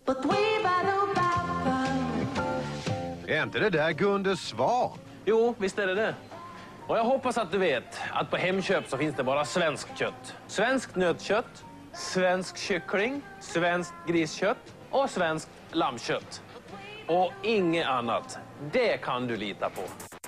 Är inte det där Gunde Svan? Jo, visst är det. Och jag hoppas att du vet att på Hemköp så finns det bara svenskt kött. Svenskt nötkött, svensk kyckling, svenskt griskött och svenskt lammkött. Och inget annat. Det kan du lita på.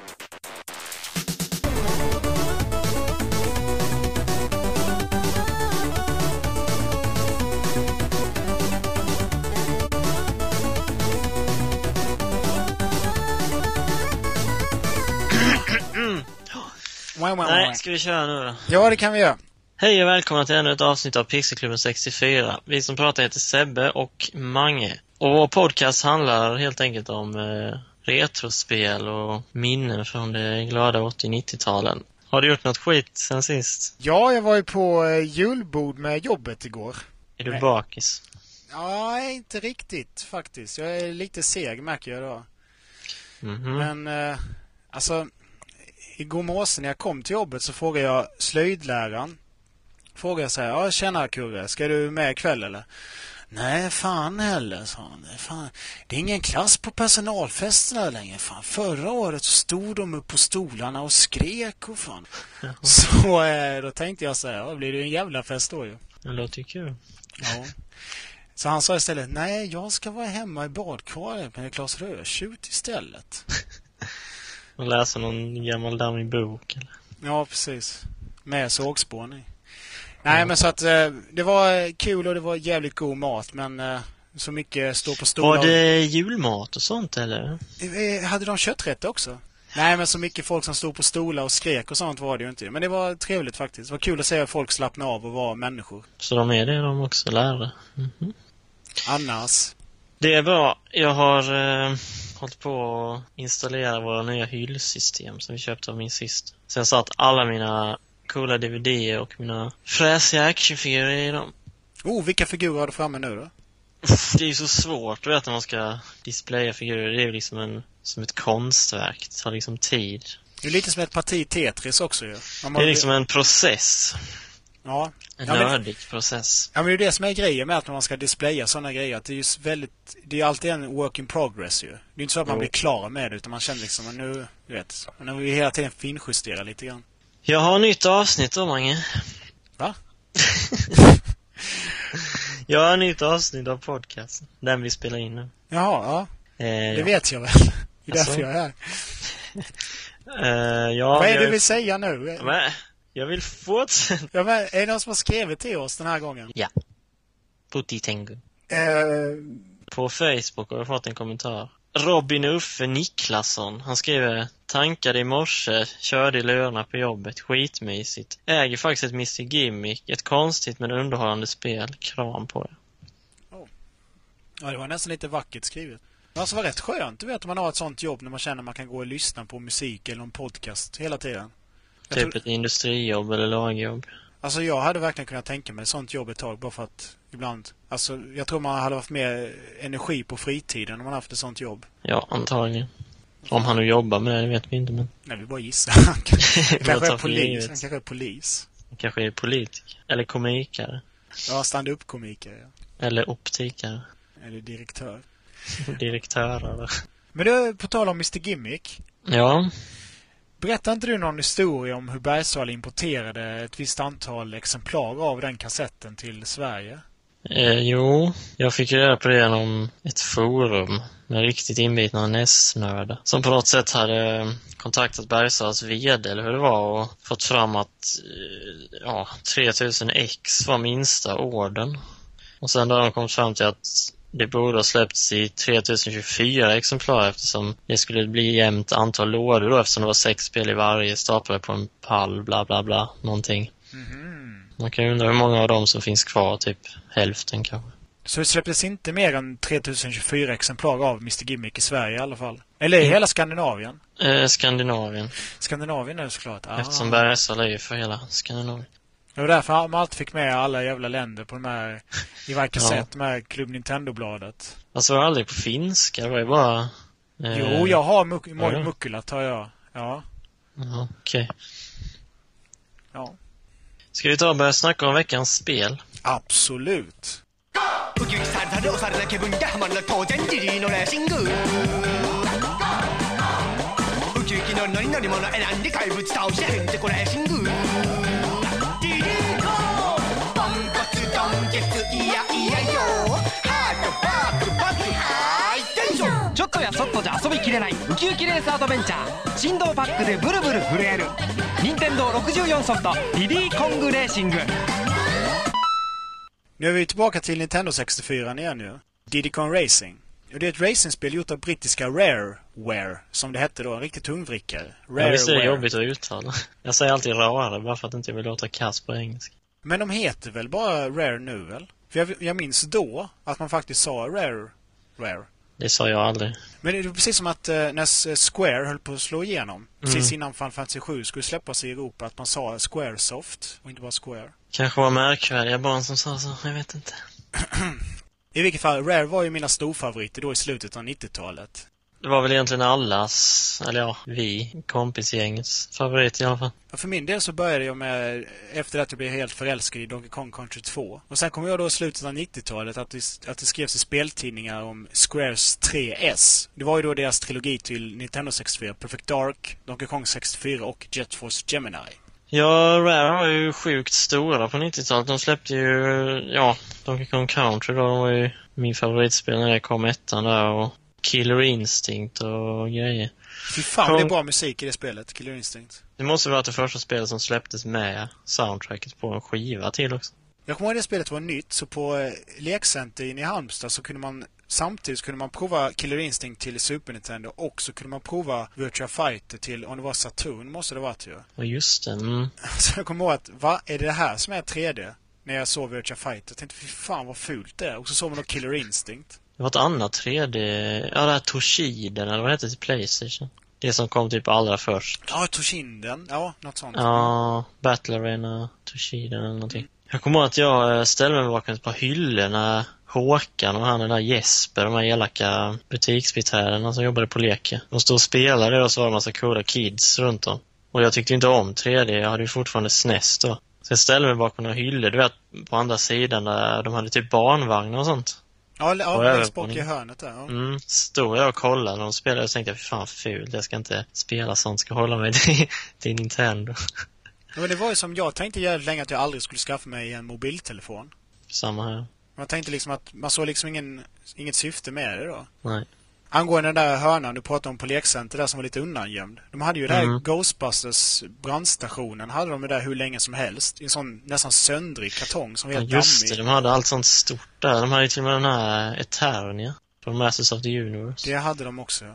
Nej, ska vi köra nu då? Ja, det kan vi göra. Hej och välkomna till ännu ett avsnitt av Pixelklubben 64. Vi som pratar heter Sebbe och Mange. Och vår podcast handlar helt enkelt om retrospel och minnen från det glada 80-90-talen. Har du gjort något skit sen sist? Ja, jag var ju på julbord med jobbet igår. Är du bakis? Ja, inte riktigt faktiskt. Jag är lite seg, märker jag då. Men, alltså... Igår morse när jag kom till jobbet så frågade jag slöjdläraren. Frågade jag så här, ja tjena Kurre, ska du med ikväll eller? Nej, fan heller, sa han. Fan, det är ingen klass på personalfesterna längre, fan. Förra året så stod de upp på stolarna och skrek och fan. Så då tänkte jag så här, ja, blir det en jävla fest då ju. Det låter ju kul. Ja. Så han sa istället, nej jag ska vara hemma i badkaret med Claes Rörsut istället. Och läsa någon gammal dammig bok eller? Ja, precis. Med sågspåning. Nej, men så att det var kul och det var jävligt god mat, men så mycket stå på stolar. Var det julmat och sånt eller? Hade de kötträtter också? Nej, men så mycket folk som stod på stolar och skrek och sånt var det ju inte. Men det var trevligt faktiskt. Det var kul att se att folk slappna av och vara människor. Så de är det de också, lärare? Mm-hmm. Annars? Det är bra. Jag har hållit på att installera våra nya hyllsystem som vi köpte av min sist. Sen satt alla mina coola DVD och mina fräsiga actionfigurer i dem. Vilka figurer har du framme nu då? Det är ju så svårt, när man ska displaya figurer. Det är ju liksom som ett konstverk. Det tar liksom tid. Det är lite som ett parti Tetris också ju. Det är liksom en process. Ja. En nördig process. Ja, men det är det som är grejen med att när man ska displaya sådana grejer. Att det är just det är alltid en work in progress ju. Det är inte så att man blir klar med det, utan man känner liksom att nu, nu vill vi hela tiden finjustera lite grann. Jag har nytt avsnitt då, Mange. Va? Jag har nytt avsnitt av podcasten. Den vi spelar in nu. Jaha, ja. Det vet jag väl. Det är därför jag är här. Vad är det du vill säga nu? Men, jag vill fortsätta. Ja, men är det någon som har skrivit till oss den här gången? Ja. Putti Tengu. På Facebook har jag fått en kommentar. Robin Uffe Niklasson. Han skriver: tankade i morse, körde i lönerna på jobbet, skitmysigt. Äger faktiskt ett Mr. Gimmick, ett konstigt men underhållande spel. Kram på det. Ja, det var nästan lite vackert skrivet. Men alltså, var rätt skönt, du vet, om man har ett sånt jobb när man känner att man kan gå och lyssna på musik eller en podcast hela tiden. Ett industrijobb eller lagjobb. Alltså jag hade verkligen kunnat tänka mig ett sånt jobb ett tag, bara för att ibland, alltså jag tror man hade haft mer energi på fritiden om man haft ett sånt jobb. Ja, antagligen. Om han nu jobbar med det vet vi inte, men... Nej, vi bara gissar. Han kanske är polis. Han kanske är polis. Han kanske är politiker. Eller komikare. Ja, stand-up-komiker, ja. Eller optikare. Eller direktör. Direktörer. Men du, på tal om Mr. Gimmick. Ja. Berättar inte du någon historia om hur Bergsala importerade ett visst antal exemplar av den kassetten till Sverige? Jo, jag fick reda på det genom ett forum med riktigt inbitna NES-nördar som på något sätt hade kontaktat Bergsalas vd eller hur det var och fått fram att 3000X var minsta orden. Och sen då har de kommit fram till att det borde ha släppts i 3024 exemplar eftersom det skulle bli jämnt antal lådor då, eftersom det var 6 spel i varje staplade på en pall, bla bla bla, någonting. Man kan ju undra hur många av dem som finns kvar, typ hälften kanske. Så det släpptes inte mer än 3024 exemplar av Mr. Gimmick i Sverige i alla fall? Eller i hela Skandinavien? Skandinavien. Skandinavien är det såklart. Eftersom Bergsala är för hela Skandinavien. Det var därför man alltid fick med alla jävla länder på de här, i varje kassett, de här Club Nintendo-bladet. Alltså var det aldrig på finska, det var ju bara... Jo, jag har Mukkulat har jag. Ja. Ja, okej. Ja. Ska vi ta och börja snacka om veckans spel? Absolut. ウキウキサルサルお猿な気分がハマるの当然ジリーのレーシングウキウキノリノリ乗り物選んで怪物倒してへんてこレーシングジリーコポンコツドンケツいやいやよハートバックバックハイテンションちょっとやそっとじゃ遊びきれないウキウキレースアドベンチャー振動パックでブルブル震える任天堂64ソフトディディコングレーシング Nu är vi tillbaka till Nintendo 64 igen nu. Diddy Kong Racing. Och det är ett racingspel gjort av brittiska Rareware, som det hette då, en riktig tungvrickare. Ja, visst är det jobbigt att uttala. Jag säger alltid rarare bara för att inte vill låta kass på engelska. Men de heter väl bara Rare nu väl? För jag minns då att man faktiskt sa Rare. Det sa jag aldrig. Men det är precis som att när Square höll på att slå igenom, precis innan Final Fantasy 7 skulle släppas i Europa, att man sa Squaresoft och inte bara Square. Kanske var märkvärdiga barn som sa så, jag vet inte. I vilket fall, Rare var ju mina storfavoriter då i slutet av 90-talet. Det var väl egentligen allas, eller ja, vi, kompisgängets favorit i alla fall. Ja, för min del så började jag med, efter att jag blev helt förälskad i Donkey Kong Country 2. Och sen kom jag då i slutet av 90-talet att det skrevs i speltidningar om Squares 3S. Det var ju då deras trilogi till Nintendo 64, Perfect Dark, Donkey Kong 64 och Jet Force Gemini. Ja, Rare var ju sjukt stora på 90-talet. De släppte ju, ja, Donkey Kong Country då, de var ju min favoritspel när det kom ettan där och Killer Instinct och grejer. Fy fan, det är bra musik i det spelet, Killer Instinct. Det måste vara det första spelet som släpptes med soundtracket på en skiva till också. Jag kommer ihåg att det spelet var nytt, så på lekcenter inne i Halmstad så kunde man samtidigt kunde man prova Killer Instinct till Super Nintendo och så kunde man prova Virtua Fighter till, om det var Saturn måste det varit ju. Ja, just det. Så jag kommer ihåg att, är det här som är 3D? När jag såg Virtua Fighter, jag tänkte, fy fan vad fult det är. Och så såg man då Killer Instinct. Det var ett annat 3D, ja det här Toshiden eller vad heter det till PlayStation? Det som kom typ allra först. Ja, Toshinden, ja, något sånt. Ja, Battle Arena, Toshiden eller någonting. Jag kommer ihåg att jag ställde mig bakom ett par hyllor när Håkan och han den där Jesper, de här elaka butiksbiträdena som jobbade på Leke. De stod och spelade och så var det en massa coola kids runt om. Och jag tyckte inte om 3D, jag hade ju fortfarande SNES då. Så jag ställde mig bakom några hyllor, du vet, på andra sidan där de hade typ barnvagnar och sånt. Ja, längst bort i hörnet där. Ja. Stod jag och kollade när de spelade och tänkte jag, fan fult, jag ska inte spela sånt, ska hålla mig till Nintendo. Ja, men det var ju som jag tänkte jävligt länge att jag aldrig skulle skaffa mig en mobiltelefon. Samma här. Man tänkte liksom att man såg liksom inget syfte med det då. Nej. Angående den där hörnan du pratade om på lekcenter där som var lite undangömd. De hade ju där Ghostbusters brandstationen, hade de ju där hur länge som helst. I en sån nästan söndrig kartong som var helt dammig. Just det, de hade allt sånt stort där. De hade ju till och med den här Eternia från Masters of the Universe. Det hade de också, ja.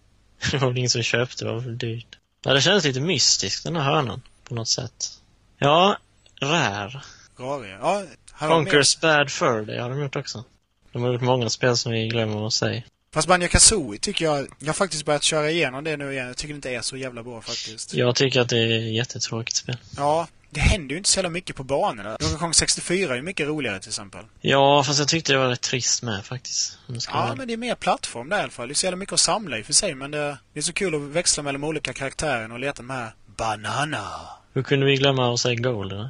Det var väl ingen som köpte, det var väl dyrt. Ja, det kändes lite mystiskt den här hörnan på något sätt. Ja, Rare. Ja, Conker's Bad Fur, det har de gjort också. De har gjort många spel som vi glömmer att säga. Fast Banjo-Kazooie tycker jag har faktiskt börjat köra igenom det nu igen. Jag tycker det inte är så jävla bra faktiskt. Jag tycker att det är ett jättetråkigt spel. Ja, det händer ju inte så jävla mycket på banorna. Donkey Kong 64 är ju mycket roligare till exempel. Ja, fast jag tyckte det var rätt trist med faktiskt. Ja, men det är mer plattform där i alla fall. Det är så jävla mycket att samla i för sig, men det är så kul att växla mellan de olika karaktärerna och leta med banana. Hur kunde vi glömma att säga Golden?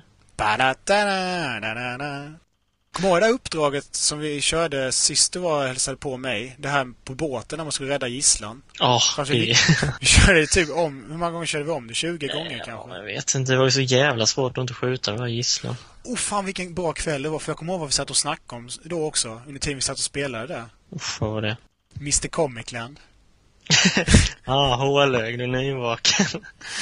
Banana. Kommer du ihåg det uppdraget som vi körde sist du var och hälsade på mig? Det här på båten när man skulle rädda gisslan. Vi körde det typ om. Hur många gånger körde vi om det? 20 gånger kanske? Jag vet inte, det var ju så jävla svårt att inte skjuta de här gisslan. Fan vilken bra kväll det var. För jag kommer ihåg vad vi satt och snackade om då också. Under tiden vi satt och spelade där. Vad var det? Mr. Comicland. Hålög, du är nyvaken.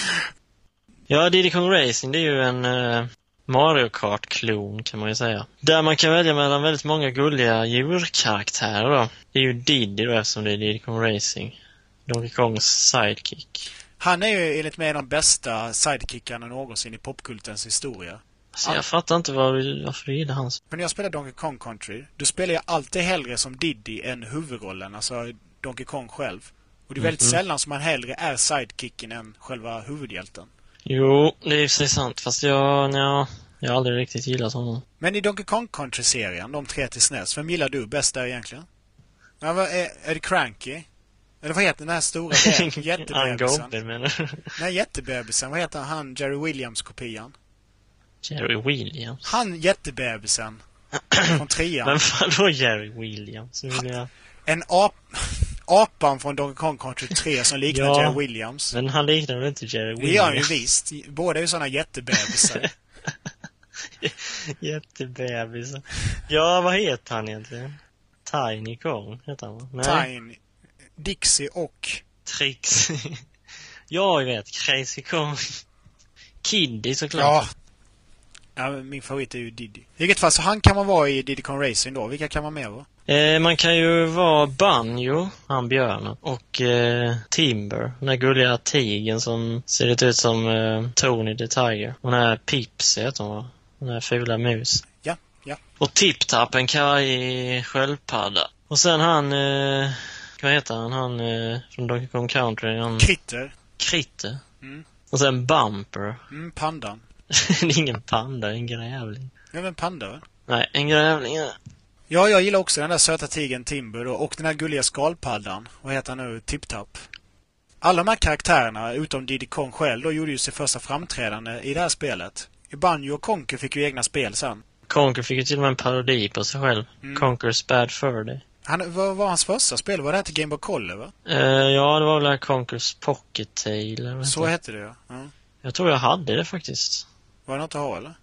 Ja, Diddy Kong Racing, det är ju en Mario Kart-klon kan man ju säga. Där man kan välja mellan väldigt många gulliga djurkaraktärer då. Det är ju Diddy då eftersom det är Diddy Kong Racing. Donkey Kongs sidekick. Han är ju enligt mig en av de bästa sidekickarna någonsin i popkultens historia. Alltså, jag fattar inte varför du gillar hans. Men när jag spelar Donkey Kong Country, då spelar jag alltid hellre som Diddy än huvudrollen, alltså Donkey Kong själv. Och det är väldigt sällan som man hellre är sidekicken än själva huvudhjälten. Jo, det är ju så sant. Fast jag har aldrig riktigt gillat honom. Men i Donkey Kong Country-serien, de 3 till SNES, vem gillar du bäst där egentligen? Ja, är det Cranky? Eller vad heter den här stora jättebebisen? Nej, jättebebisen. Vad heter han? Jerry Williams-kopian? Jerry Williams? Han jättebebisen. Från 3. Men vadå Jerry Williams? En apan från Donkey Kong Country 3 som liknar Jerry Williams. Men han liknar väl inte Jerry Williams? Det gör han ju visst. Båda är ju sådana jättebebisar. Jättebebisar. Ja, vad heter han egentligen? Tiny Kong heter han, va? Nej. Tiny, Dixie och... Trixie. Jag vet, Crazy Kong. Kiddy såklart. Ja, min favorit är ju Diddy. I vilket fall så han kan man vara i Diddy Kong Racing då. Vilka kan man med vara? Man kan ju vara Banjo, han björnen, och Timber, den där gulliga tigen som ser lite ut som Tony the Tiger. Hon är Pips, heter hon, va? Den här fula mus. Ja. Och Tip-Tap, en kavaj sköldpadda. Och sen han, vad heter han? Han från Donkey Kong Country. Kritter. Och sen Bumper. Pandan. Det är ingen panda, en grävling. Ja, men panda, va? Nej, en grävling. Ja, jag gillar också den där söta tigen Timber och den där gulliga skalpaddan. Vad heter han nu? Tip-Tap. Alla de här karaktärerna, utom Diddy Kong själv, då gjorde ju sin första framträdande i det här spelet. Banjo och Conker fick ju egna spel sen. Conker fick ju till och med en parodi på sig själv. Conker's Bad Fur Day. Vad var hans första spel? Var det här till Game Boy Color, va? Ja, det var väl Conker's Pocket Tale. Så hette det, ja. Jag tror jag hade det faktiskt. Var det något att ha, eller?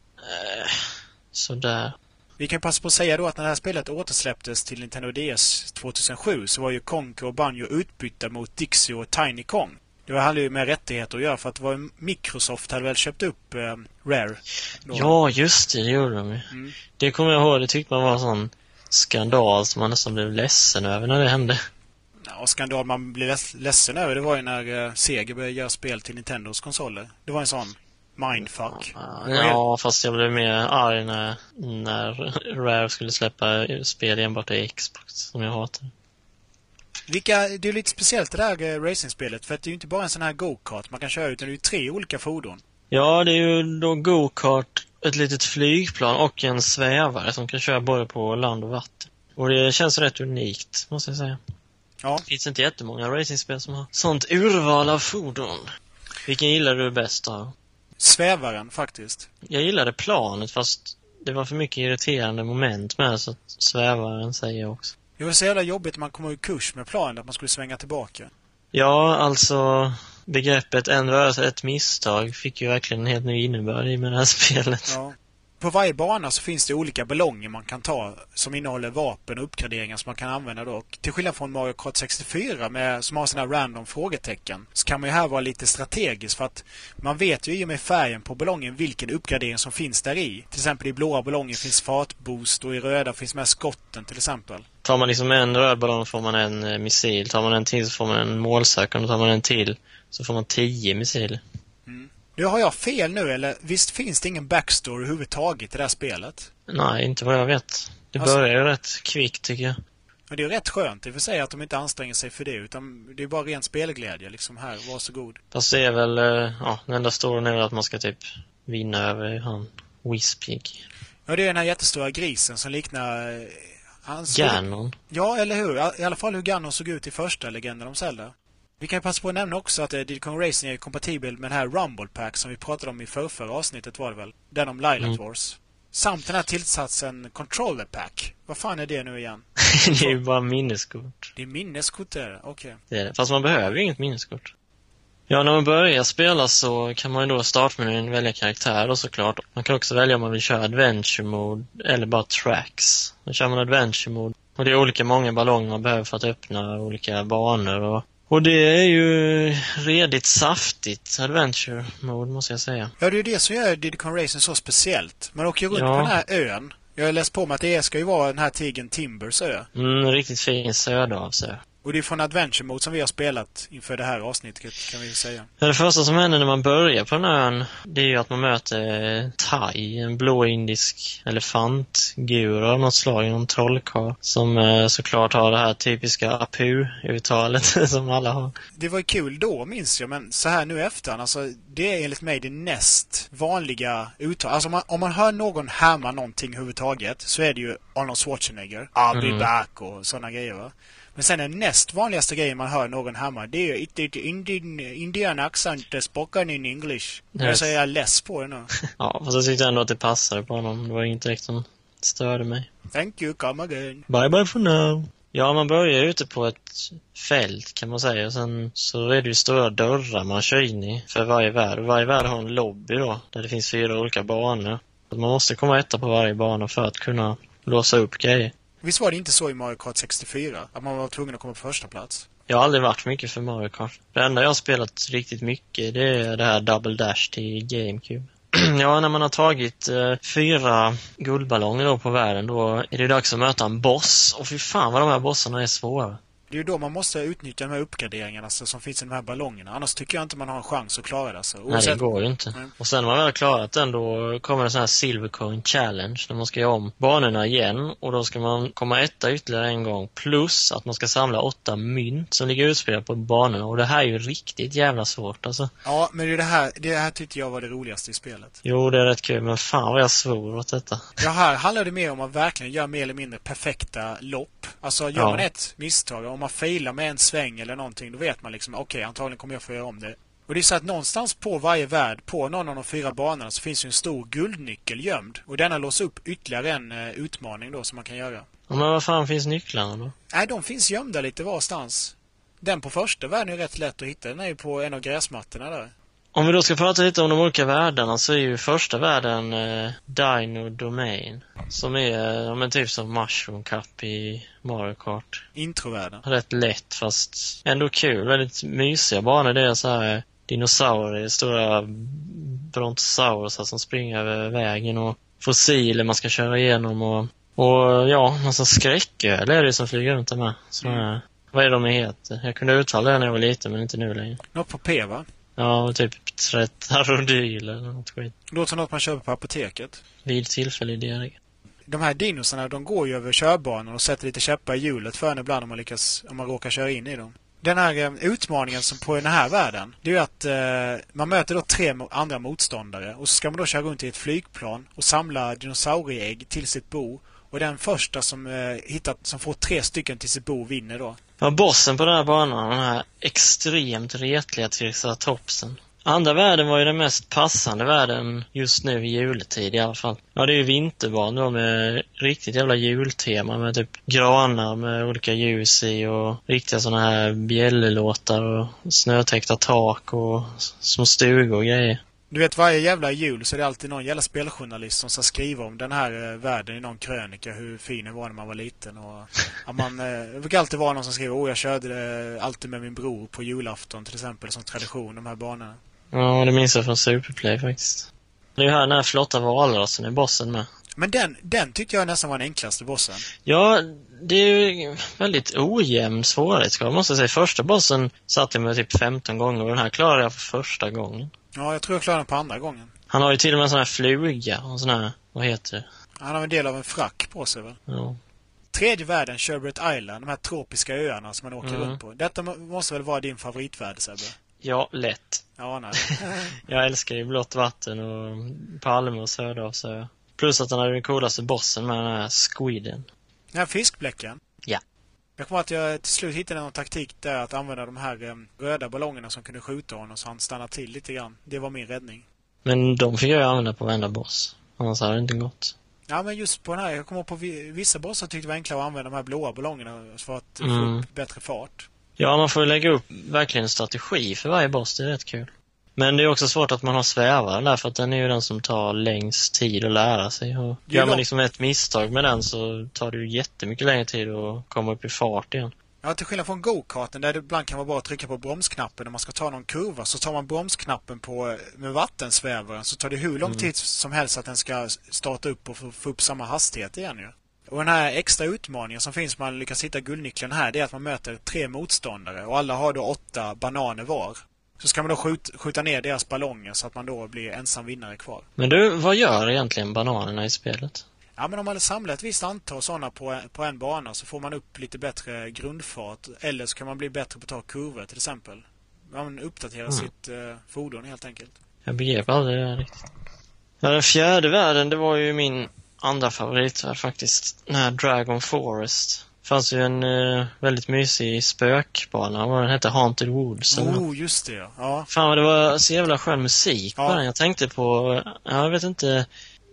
Sådär. Vi kan passa på att säga då att när det här spelet återsläpptes till Nintendo DS 2007 så var ju Conker och Banjo utbytta mot Dixie och Tiny Kong. Det hade ju med rättigheter att göra för att det var Microsoft hade väl köpt upp Rare. Då. Ja, just det gjorde de ju. Det kommer jag ihåg, det tyckte man var en sån skandal som man nästan blev ledsen över när det hände. Ja, skandal man blev ledsen över, det var ju när Sega började göra spel till Nintendos konsoler. Det var en sån mindfuck. Ja, fast jag blev mer arg när Rare skulle släppa spel enbart i Xbox, som jag hatar. Det är ju lite speciellt det där racingspelet, för att det är ju inte bara en sån här go-kart man kan köra, utan det är ju 3 olika fordon. Ja, det är ju då go-kart, ett litet flygplan och en svävare som kan köra både på land och vatten. Och det känns rätt unikt, måste jag säga. Ja. Det finns inte jättemånga racingspel som har sånt urval av fordon. Vilken gillar du bäst då? Svävaren, faktiskt. Jag gillade planet, fast det var för mycket irriterande moment med, så att svävaren säger jag också. Det var så jävla jobbigt att man kom i kurs med planen, att man skulle svänga tillbaka. Ja, alltså begreppet en rörelse, ett misstag fick ju verkligen en helt ny innebörd i med det här spelet. Ja. På varje bana så finns det olika ballonger man kan ta som innehåller vapen och uppgraderingar som man kan använda då. Till skillnad från Mario Kart 64 som har sådana random frågetecken, så kan man ju här vara lite strategisk, för att man vet ju i och med färgen på ballongen vilken uppgradering som finns där i. Till exempel i blåa ballongen finns fartboost och i röda finns med skotten till exempel. Tar man liksom en röd ballong får man en missil, tar man en till så får man en målsökande, tar man en till så får man 10 missiler. Nu har jag fel nu, eller visst finns det ingen backstory överhuvudtaget i det här spelet? Nej, inte vad jag vet. Det börjar ju rätt kvickt, tycker jag. Men det är rätt skönt i och för sig att de inte anstränger sig för det, utan det är bara ren spelglädje liksom här, varsågod. Fast det är väl, den enda storyn är väl att man ska typ vinna över han Whispig. Ja, det är den här jättestora grisen som liknar... Ganon. Ja, eller hur? I alla fall hur Ganon såg ut i första Legenden om Zelda. Vi kan ju passa på att nämna också att Diddy Kong Racing är kompatibel med den här Rumble Pack som vi pratade om i förra avsnittet, var det väl? Den om Lilac Wars. Samt den här tillsatsen Controller Pack. Vad fan är det nu igen? Det är ju bara minneskort. Det är minneskort där, okej. Det är det. Fast man behöver ju inget minneskort. Ja, när man börjar spela så kan man ju då startmenyn välja karaktär och såklart. Man kan också välja om man vill köra Adventure Mode eller bara Tracks. Då kör man Adventure Mode. Och det är olika många ballonger man behöver för att öppna olika banor och det är ju redigt saftigt Adventure Mode, måste jag säga. Ja, det är ju det som gör Diddy Kong Racing så speciellt. Man åker runt på den här ön. Jag har läst på mig att det ska ju vara den här tigen Timbers ö. Riktigt fin söderavsö. Och det är från Adventure Mode som vi har spelat inför det här avsnittet, kan vi säga. Ja, det första som händer när man börjar på den här ön, det är ju att man möter Tai, en blå indisk elefantgur av något slag, en trollkarl, som såklart har det här typiska Apu-uttalet som alla har. Det var ju kul då, minns jag, men så här nu efter, alltså det är enligt mig det näst vanliga uttal. Alltså om man hör någon härma någonting överhuvudtaget så är det ju Arnold Schwarzenegger, I'll be back och sådana grejer, va? Men sen den näst vanligaste grejen man hör någon härma, det är ju it Indian accent spoken in English. Jag är less på det nu. Ja, fast jag tyckte ändå att det passade på honom. Det var inte direkt en Störde mig. Thank you, come again. Bye bye for now. Ja, man börjar ute på ett fält kan man säga. Sen så är det ju stora dörrar man kör in i för varje värld. Varje värld har en lobby då, där det finns 4 olika banor. Man måste komma etta på varje bana för att kunna låsa upp grejer. Visst var det inte så i Mario Kart 64? Att man var tvungen att komma på första plats? Jag har aldrig varit mycket för Mario Kart. Det enda jag har spelat riktigt mycket, det är det här Double Dash till GameCube. Ja, när man har tagit 4 guldballonger då på världen, då är det dags att möta en boss. Och fy fan vad de här bossarna är svåra. Det är ju då man måste utnyttja de här uppgraderingarna som finns i de här ballongerna. Annars tycker jag inte man har en chans att klara det. Alltså. Nej, det går ju inte. Nej. Och sen när man väl har klarat den, då kommer en sån här Silver Coin Challenge. Där man ska göra om banorna igen. Och då ska man komma etta ytterligare en gång. Plus att man ska samla 8 mynt som ligger utspelade på banorna. Och det här är ju riktigt jävla svårt alltså. Ja, men det här tyckte jag var det roligaste i spelet. Jo, det är rätt kul. Men fan vad jag svor åt detta. Ja, här handlar det mer om att verkligen göra mer eller mindre perfekta lopp. Alltså gör man ett misstag, om man failar med en sväng eller någonting, då vet man liksom, okej, antagligen kommer jag få göra om det. Och det är så att någonstans på varje värld, på någon av de 4 banorna, så finns ju en stor guldnyckel gömd. Och denna låser upp ytterligare en utmaning då som man kan göra. Men vad fan finns nycklarna då? Nej, de finns gömda lite varstans. Den på första världen är rätt lätt att hitta. Den är ju på en av gräsmattorna där. Om vi då ska prata lite om de olika världarna, så är ju första världen Dino Domain. Som är typ som Mushroom Cup i Mario Kart. Introvärlden. Rätt lätt fast ändå kul. Väldigt mysiga banor. Det är så här dinosaurier, stora brontosaurusar som springer över vägen. Och fossiler man ska köra igenom. Och ja, massa skräcköl är det som flyger runt med. Vad är de heter? Jag kunde uttala det när jag var liten, men inte nu längre. Något på P, va? Ja, typ Tretarodyl eller något skit. Det låter som något man köper på apoteket. Vid tillfällig diarré. De här dinosarna, de går ju över körbanan och sätter lite käppar i hjulet för en ibland om man råkar köra in i dem. Den här utmaningen som på den här världen, det är ju att man möter då 3 andra motståndare. Och så ska man då köra runt i ett flygplan och samla dinosaurieägg till sitt bo. Och den första som som får 3 stycken till sitt bo vinner då. Ja, bossen på den här banan, den här extremt retliga triceratopsen. Andra världen var ju den mest passande världen just nu i juletid i alla fall. Ja, det är ju vinterban då med riktigt jävla jultema med typ granar med olika ljus i och riktiga såna här bjällelåtar och snötäckta tak och små stugor och grejer. Du vet, varje jävla jul så är det alltid någon jävla speljournalist som ska skriva om den här världen i någon krönika, hur fin den var när man var liten. Och det brukar alltid vara någon som skriver, jag körde alltid med min bror på julafton till exempel, som tradition, de här banorna. Ja, det minns jag från Superplay faktiskt. Det är ju här den här flotta valrasen är bossen med. Men den tyckte jag nästan var den enklaste bossen. Ja, det är ju väldigt ojämn svårighetsgrad måste jag säga. Första bossen satt jag med typ 15 gånger och den här klarade jag för första gången. Ja, jag tror jag klarade den på andra gången. Han har ju till och med en sån här fluga och sån här, vad heter det? Han har en del av en frack på sig väl? Ja. Tredje världen, Sherbet Island, de här tropiska öarna som man åker runt på. Detta måste väl vara din favoritvärld, Sebbe? Ja, lätt. Ja, nej. Jag älskar ju blått vatten och palmer och söderavsö. Plus att den är den coolaste bossen med den här squiden. Den här fiskbläcken? Ja. Jag kommer att jag till slut hittade någon taktik där att använda de här röda ballongerna som kunde skjuta honom så han stannade till lite grann. Det var min räddning. Men de fick jag använda på varenda boss. Annars hade det inte gått. Ja, men just på den här, jag kommer på vissa bossar tyckte det var enklare att använda de här blåa ballongerna för att få upp bättre fart. Ja, man får lägga upp verkligen en strategi för varje boss, det är rätt kul. Men det är också svårt att man har svävaren där, för att den är ju den som tar längst tid att lära sig. Och gör man liksom ett misstag med den så tar det ju jättemycket längre tid att komma upp i fart igen. Ja, till skillnad från go-karten där det ibland kan vara bara att trycka på bromsknappen när man ska ta någon kurva, så tar man bromsknappen med vattensvävaren så tar det hur lång tid som helst att den ska starta upp och få upp samma hastighet igen ju. Och den här extra utmaningen som finns man lyckas hitta guldnyckeln här, det är att man möter 3 motståndare och alla har då 8 bananer var. Så ska man då skjuta ner deras ballonger så att man då blir ensam vinnare kvar. Men du, vad gör egentligen bananerna i spelet? Ja, men om man samlar ett visst antal sådana på en bana så får man upp lite bättre grundfart. Eller så kan man bli bättre på att ta kurvor till exempel. Man uppdaterar sitt fordon helt enkelt. Jag begrep aldrig det här riktigt. Ja, den fjärde världen, det var ju min andra favoritvärld faktiskt. Den här Dragon Forest. Det fanns ju en väldigt mysig spökbana. Vad den hette? Haunted Woods. Just det, ja. Fan, det var så jävla skön musik på den. Jag tänkte på, jag vet inte,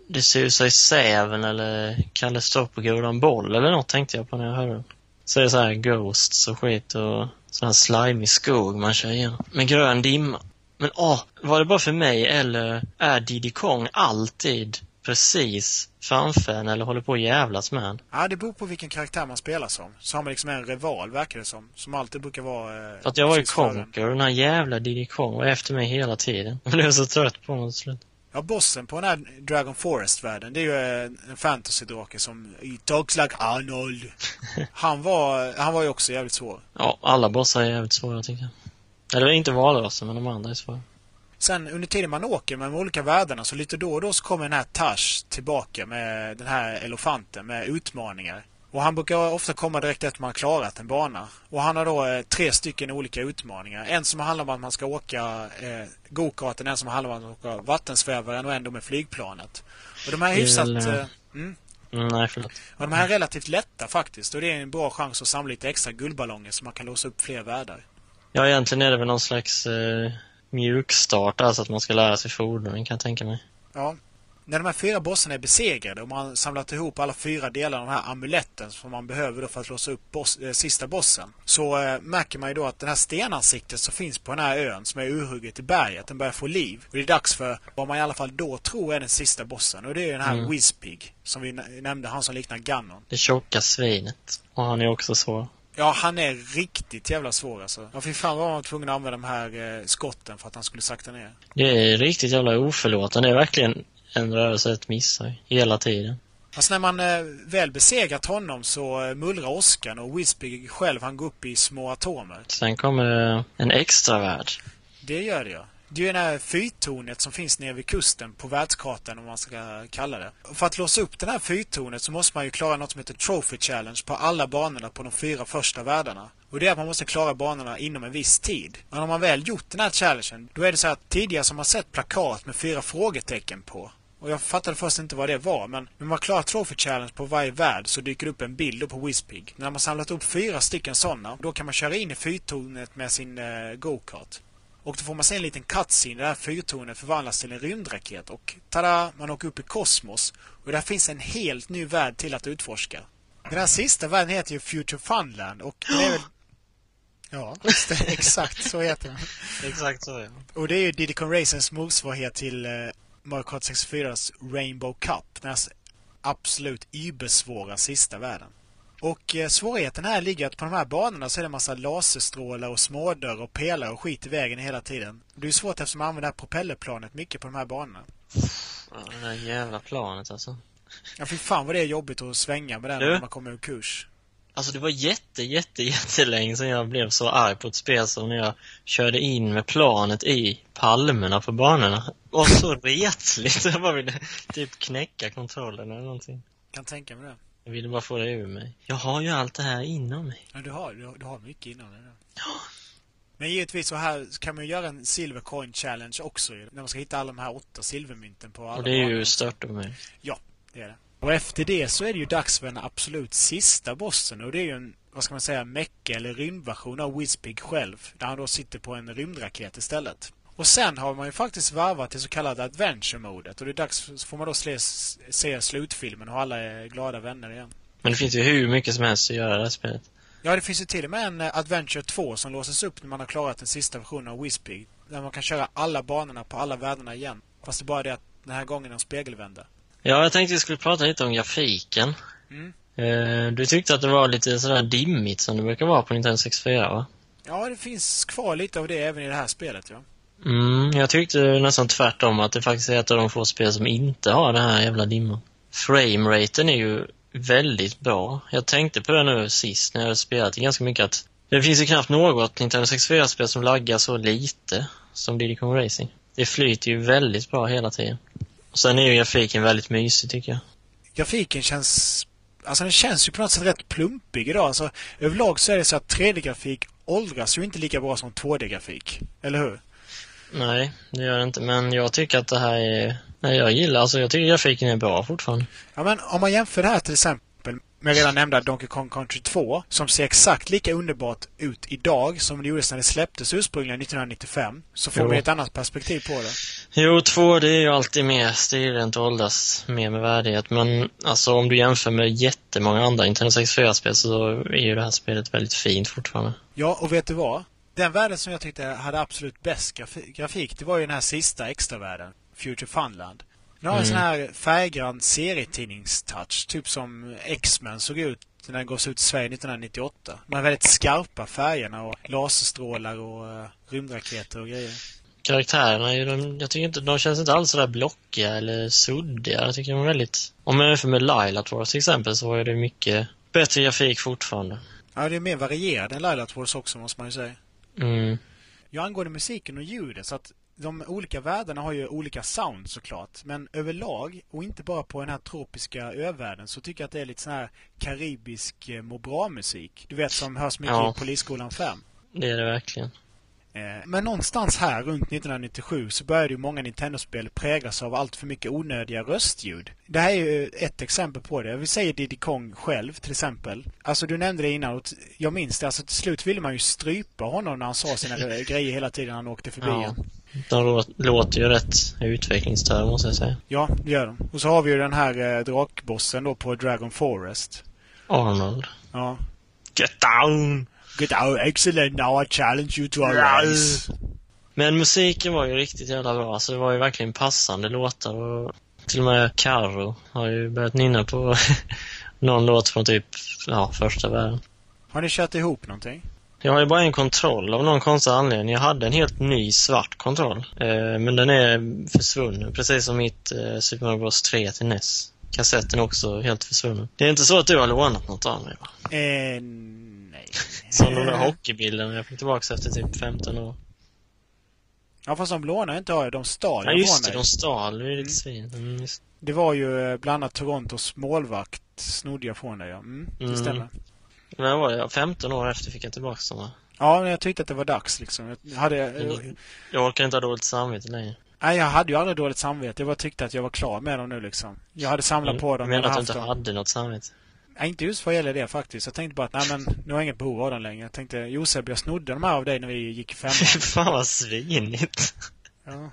Det susar i säven eller Kalle Stopp och Godan Boll eller något tänkte jag på när jag hörde den. Så är det så här Ghosts och skit och sån här slime i skog man kör igenom. Med grön dimma. Men var det bara för mig eller är Diddy Kong alltid precis framför en eller håller på att jävlas med en? Ja, det beror på vilken karaktär man spelar som. Så har man liksom en rival, verkar det som alltid brukar vara... För att jag var ju Conker och den här jävla Diddy Kong var efter mig hela tiden. Jag blev så trött på något slut. Ja, bossen på den här Dragon Forest-världen, det är ju en fantasy-drake som i Dogs Like Arnold. Han var ju också jävligt svår. Ja, alla bossar är jävligt svåra tycker jag. Eller inte valrörelsen, men de andra är svåra. Sen under tiden man åker med de olika världarna så lite då och då så kommer den här Tash tillbaka med den här elefanten med utmaningar. Och han brukar ofta komma direkt efter man har klarat en bana. Och han har då 3 stycken olika utmaningar. En som handlar om att man ska åka go-karten, en som handlar om att man ska åka vattensvävaren och en då med flygplanet. Och de här är hyfsat... Nej, förlåt. Och de här är relativt lätta faktiskt. Och det är en bra chans att samla lite extra guldballonger så man kan låsa upp fler världar. Ja, egentligen är det väl någon slags mjukstart, alltså att man ska lära sig fordon, kan jag tänka mig. Ja. När de här 4 bossarna är besegrade och man har samlat ihop alla 4 delar av den här amuletten som man behöver då för att låsa upp sista bossen, så märker man ju då att den här stenansiktet som finns på den här ön som är urhugget i berget, den börjar få liv. Och det är dags för vad man i alla fall då tror är den sista bossen. Och det är den här Whizpig som vi nämnde, han som liknar Ganon. Det tjocka svinet. Och han är också svår. Ja, han är riktigt jävla svår alltså. Jag fick fan var man tvungen att använda de här skotten för att han skulle sakta ner. Det är riktigt jävla oförlåtande. Det är verkligen en rörelse att missa hela tiden. Alltså när man väl besegrat honom så mullrar åskan och Whizpig själv, han går upp i små atomer. Sen kommer en extra värld. Det gör det, ja. Det är ju det här fyrtornet som finns nere vid kusten på världskartan, om man ska kalla det. För att låsa upp den här fyrtornet så måste man ju klara något som heter Trophy Challenge på alla banorna på de 4 första världarna. Och det är att man måste klara banorna inom en viss tid. Men om man väl gjort den här challengen, då är det så att tidigare som man sett plakat med 4 frågetecken på. Och jag fattade först inte vad det var, men när man klarar Trophy Challenge på varje värld så dyker det upp en bild på Whizpig. När man samlat upp 4 stycken sådana, då kan man köra in i fyrtornet med sin go-kart. Och då får man se en liten cutscene där fyrtornet förvandlas till en rymdraket. Och tada, man åker upp i kosmos. Och där finns en helt ny värld till att utforska. Den här sista världen heter ju Future Funland. Och det är väl... Ja, exakt så heter den. Exakt så, ja. Och det är ju Diddy Kong Racers motsvarighet till Mario Kart 64s Rainbow Cup. Den här absolut ybersvåra sista världen. Och svårigheten här ligger att på de här banorna så är det en massa laserstrålar och smådörrar och pelare och skit i vägen hela tiden. Det är svårt eftersom man använder det här propellerplanet mycket på de här banorna. Ja, det där jävla planet alltså. Ja, för fan vad det är jobbigt att svänga med den när man kommer ur kurs. Alltså det var jättelänge sedan jag blev så arg på ett spel som när jag körde in med planet i palmerna på banorna. Det var så retligt. Jag bara ville typ knäcka kontrollen eller någonting. Kan tänka mig det. Jag ville bara få det ur mig. Jag har ju allt det här inom mig. Ja, du har mycket inom dig. Ja. Men givetvis så här kan man ju göra en Silver Coin Challenge också. När man ska hitta alla de här 8 silvermynten på alla. Och det är ju stört av mig. Ja, det är det. Och efter det så är det ju dags för den absolut sista bossen. Och det är ju en, vad ska man säga, mecka eller rymdversion av Whizpig själv. Där han då sitter på en rymdraket istället. Och sen har man ju faktiskt varvat till så kallade adventure-modet. Och det är dags, så får man då se slutfilmen och alla är glada vänner igen. Men det finns ju hur mycket som helst att göra det här spelet. Ja, det finns ju till och med en Adventure 2 som låses upp när man har klarat den sista versionen av Whizpig. Där man kan köra alla banorna på alla världarna igen. Fast det är bara det att den här gången är en spegelvända. Ja, jag tänkte vi skulle prata lite om grafiken. Du tyckte att det var lite sådär dimmigt som det brukar vara på Nintendo 64, va? Ja, det finns kvar lite av det även i det här spelet, ja. Jag tyckte nästan tvärtom att det faktiskt är ett av de få spel som inte har den här jävla dimman. Frameraten är ju väldigt bra. Jag tänkte på det nu sist när jag spelat ganska mycket att det finns ju knappt något Nintendo 64-spel som laggar så lite som Diddy Kong Racing. Det flyter ju väldigt bra hela tiden. Och sen är ju grafiken väldigt mysig tycker jag. Grafiken känns... Alltså den känns ju på något sätt rätt plumpig idag. Alltså överlag så är det så att 3D-grafik åldras ju inte lika bra som 2D-grafik. Eller hur? Nej, det gör det inte. Men jag tycker att det här är... Nej, jag tycker grafiken är bra fortfarande. Ja, men om man jämför det här till exempel Men jag redan nämnde Donkey Kong Country 2, som ser exakt lika underbart ut idag som det gjordes när det släpptes ursprungligen 1995. Så får man ett annat perspektiv på det. Jo, 2D är ju alltid mer stilrent och åldras mer med värdighet. Men alltså om du jämför med jättemånga andra Nintendo 64-spel så är ju det här spelet väldigt fint fortfarande. Ja, och vet du vad? Den världen som jag tyckte hade absolut bäst grafik, det var ju den här sista extra världen, Future Funland. Den har en sån här färggrann serietidningstouch, typ som X-Men såg ut när den gavs ut i Sverige 1998. De har väldigt skarpa färgerna och laserstrålar och rymdraketer och grejer. Karaktärerna, jag tycker inte, de känns inte alls så där blockiga eller suddiga. Jag tycker de är väldigt... Om man jämför med Lylat Wars till exempel så är det mycket bättre grafik fortfarande. Ja, det är mer varierad än Lylat Wars också, måste man ju säga. Mm. Jag angående musiken och ljudet, så att de olika världarna har ju olika sound såklart. Men överlag, och inte bara på den här tropiska övärlden, så tycker jag att det är lite sån här karibisk må bra-musik. Du vet, som hörs mycket i Polisskolan 5. Det är det verkligen. Men någonstans här runt 1997 så började ju många Nintendo-spel präglas av allt för mycket onödiga röstljud. Det här är ju ett exempel på det. Vi säger Diddy Kong själv till exempel. Alltså du nämnde det innan och jag minns det. Alltså till slut ville man ju strypa honom när han sa sina grejer hela tiden han åkte förbi. Ja, de låter ju rätt utvecklingsstörda måste jag säga. Ja, det gör de. Och så har vi ju den här drakbossen då på Dragon Forest. Arnold. Ja. Get down! Get out, excellent, now I challenge you to a race. Men musiken var ju riktigt jävla bra. Så det var ju verkligen passande låtar. Och till och med Karo har ju börjat nynna på någon låt från typ första världen. Har ni kört ihop någonting? Jag har ju bara en kontroll av någon konstig anledning. Jag hade en helt ny svart kontroll. Men den är försvunnen. Precis som mitt Super Mario Bros 3 till NES. Kassetten också helt försvunnen. Det är inte så att du har lånat något av mig, va? Nej. Som de där hockeybilderna jag fick tillbaka efter typ 15 år. Ja, fast de lånar inte har jag. De stal. Ja, just det. De stal. Det är lite svin. Det var ju bland annat Torontos målvakt snodde jag från dig, ja. Det stämmer. Men var det 15 år efter fick jag tillbaka dem, va? Ja, men jag tyckte att det var dags liksom. Jag orkar inte ha dåligt samvete längre. Nej, jag hade ju aldrig dåligt samvete. Jag bara tyckte att jag var klar med dem nu liksom. Jag hade samlat på dem. Men att du inte hade något samvete? Nej, inte just vad gäller det faktiskt. Jag tänkte bara att nej, men nu har jag inget behov av dem längre. Jag tänkte, Josef, jag snodde de här av dig när vi gick i 5. Fan vad svinigt. Ja.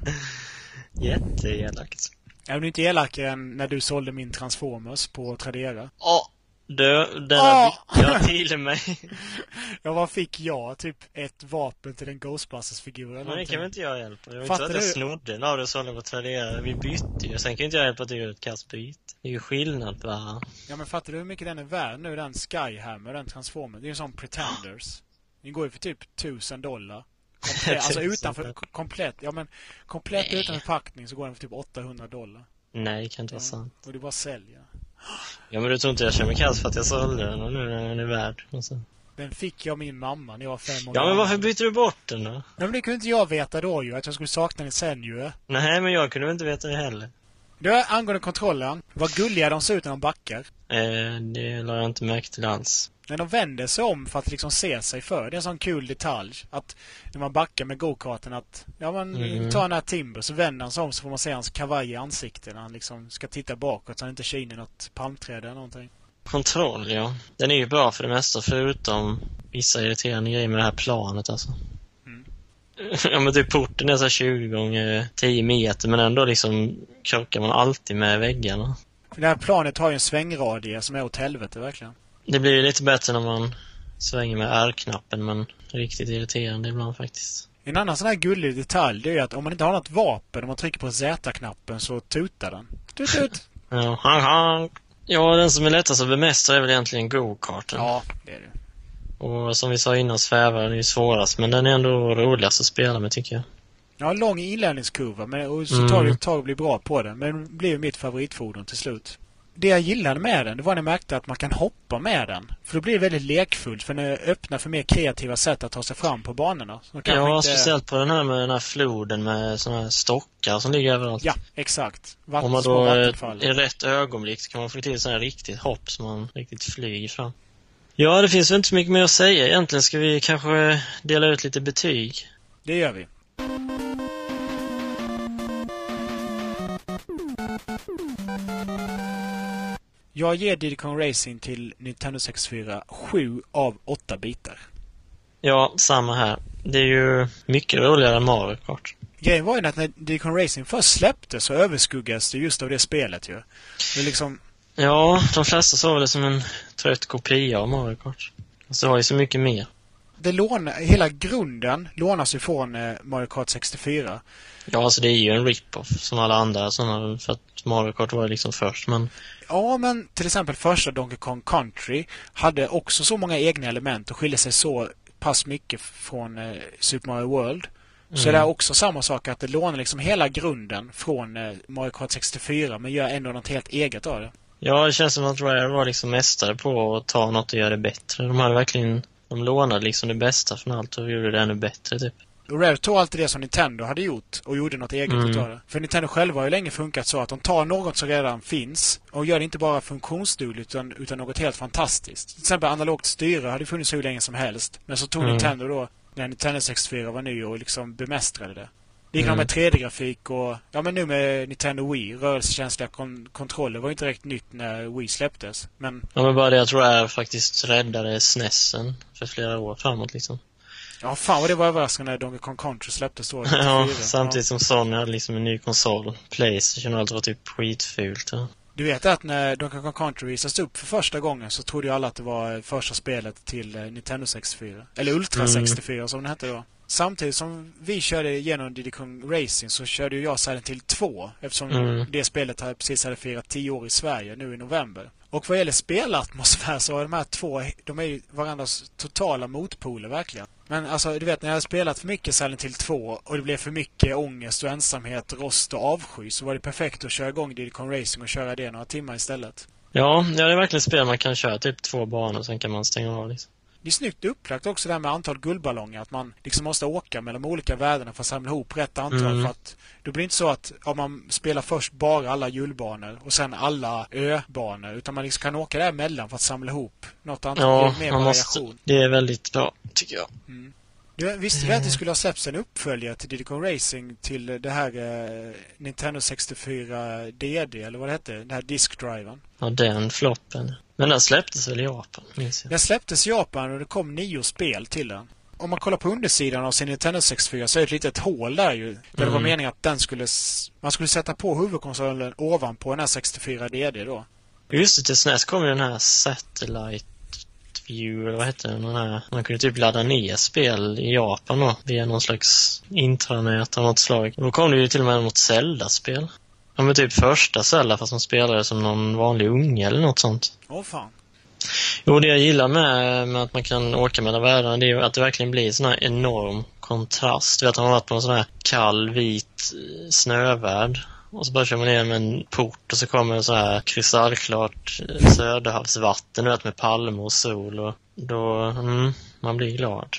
Jätteelakt. Är du inte elakare än när du sålde min Transformers på Tradera? Den där jag till mig. Ja, vad fick jag? Typ ett vapen till en Ghostbusters-figur. Men det kan väl inte jag hjälpa. Jag vet inte att jag snodde den av det sålde på Tradera. Vi bytte ju. Sen kan inte jag hjälpa att du gör ett kastbyte. Det är ju skillnad bara. Ja, men fattar du hur mycket den är värd nu? Den Skyhammer, den Transformers. Det är ju en sån Pretenders. Den går ju för typ $1,000. Alltså utanför komplett. Ja, men komplett utan förpackning så går den för typ $800. Nej, det kan inte vara sant. Och du bara säljer. Ja, men du tror inte jag känner mig kass för att jag sålde den och nu är den värd. Den fick jag av min mamma när jag var 5 år. Ja, men varför byter du bort den då? Ja, men det kunde inte jag veta då ju, att jag skulle sakna den sen ju. Nej, men jag kunde inte veta det heller. Du, angående kontrollen, vad gulliga de ser ut när de backar. Det la jag inte märke till alls. När de vänder sig om för att liksom se sig för. Det är en sån kul detalj. Att när man backar med go-karten att tar den här Timber så vänder han sig om så får man se hans kavaj i ansiktet när han liksom ska titta bakåt så han inte kiner något palmträd eller någonting. Kontroll, ja. Den är ju bra för det mesta förutom vissa irriterande grejer med det här planet alltså. Ja, men typ porten är så 20 gånger 10 meter men ändå liksom krockar man alltid med väggarna. Det här planet har ju en svängradie som är åt helvete verkligen. Det blir ju lite bättre när man svänger med R-knappen men riktigt irriterande ibland faktiskt. En annan sån här gullig detalj det är att om man inte har något vapen och man trycker på Z-knappen så tutar den. Tut. Ja, den som är lättast att bemästra är väl egentligen go-karten. Ja, det är det. Och som vi sa innan, svävaren är ju svårast men den är ändå roligast att spela med tycker jag. Ja, lång inlärningskurva men och så tar det ett tag att bli bra på den. Men det blir ju mitt favoritfordon till slut. Det jag gillade med den, det var när jag märkte att man kan hoppa med den. För då blir det väldigt lekfullt, för den öppnar för mer kreativa sätt att ta sig fram på banorna. Ja, inte... speciellt på den här floden med såna här stockar som ligger överallt. Ja, exakt. Om man då i rätt ögonblick så kan man få till sån här riktigt hopp som man riktigt flyger fram. Ja, det finns väl inte så mycket mer att säga. Egentligen ska vi kanske dela ut lite betyg. Det gör vi. Jag ger Diddy Kong Racing till Nintendo 64 7 av 8 bitar. Ja, samma här. Det är ju mycket roligare än Mario Kart. Grejen var ju att när Diddy Kong Racing först släpptes så överskuggades det just av det spelet ju. Det liksom... Ja, de flesta såg det som en trött kopia av Mario Kart. Så det har ju så mycket mer. Hela grunden lånas ju från Mario Kart 64. Ja, alltså det är ju en rip-off som alla andra sådana, för att Mario Kart var liksom först, men... Ja, men till exempel första Donkey Kong Country hade också så många egna element och skiljer sig så pass mycket från Super Mario World. Så det är också samma sak att det lånar liksom hela grunden från Mario Kart 64 men gör ändå något helt eget av det. Ja, det känns som att Rare var liksom mästare på att ta något och göra det bättre. De lånade liksom det bästa från allt och gjorde det ännu bättre typ. Och Rare tog alltid det som Nintendo hade gjort och gjorde något eget utav det. För Nintendo själva har ju länge funkat så att de tar något som redan finns och gör det inte bara funktionsdugligt utan något helt fantastiskt. Till exempel analogt styre hade funnits hur länge som helst. Men så tog Nintendo då, när Nintendo 64 var ny och liksom bemästrade det. Det gick med 3D-grafik och ja, men nu med Nintendo Wii, rörelsekänsliga kontroller var inte direkt nytt när Wii släpptes. Men bara det jag tror är faktiskt räddade SNESen för flera år framåt liksom. Ja, fan vad det var överraskande när Donkey Kong Country släpptes då. Ja, samtidigt som Sony hade liksom en ny konsol. PlayStation och allt var typ skitfult. Ja. Du vet att när Donkey Kong Country visades upp för första gången så trodde ju alla att det var första spelet till Nintendo 64. Eller Ultra 64 som det hette då. Samtidigt som vi körde igenom Diddy Kong Racing så körde ju jag Silent Hill 2 eftersom det spelet precis hade firat 10 år i Sverige nu i november. Och vad gäller spelatmosfär så var de här två, de är ju varandras totala motpoler verkligen. Men alltså, du vet, när jag hade spelat för mycket Silent Hill 2 och det blev för mycket ångest och ensamhet, rost och avsky så var det perfekt att köra igång Diddy Kong Racing och köra det några timmar istället. Ja, det är verkligen spel man kan köra typ 2 banor och sen kan man stänga av liksom. Det är snyggt upplagt också där med antal guldballonger. Att man liksom måste åka mellan de olika världarna för att samla ihop rätt antal. För att det blir inte så att om man spelar först bara alla julbanor och sen alla öbanor. Utan man liksom kan åka däremellan för att samla ihop något antal. Ja, mer variation. Det är väldigt bra, tycker jag. Du visste att det skulle ha släppts en uppföljare till Diddy Kong Racing till det här Nintendo 64 DD eller vad det hette, den här diskdriven. Ja, den floppen. Men den släpptes väl i Japan, minns jag. Den släpptes i Japan och det kom 9 spel till den. Om man kollar på undersidan av sin Nintendo 64 så är det ett litet hål där ju. Där det var meningen att man skulle sätta på huvudkonsolen ovanpå den här 64 DD då. Just det, till SNES kom ju den här Satellite View, eller vad heter den här? Man kunde typ ladda ner spel i Japan då, via någon slags intranät av något slag. Och då kom det ju till och med något Zelda-spel. Ja, men typ första Zelda fast som spelade som någon vanlig unge eller något sånt. Fan. Jo, det jag gillar med att man kan åka mellan världarna, det är ju att det verkligen blir sån här enorm kontrast. Du vet, man har varit på en sån här kall, vit snövärld. Och så bara kör man ner med en port och så kommer så här kristallklart söderhavsvatten, du vet, med palmer och sol. Och då, man blir glad.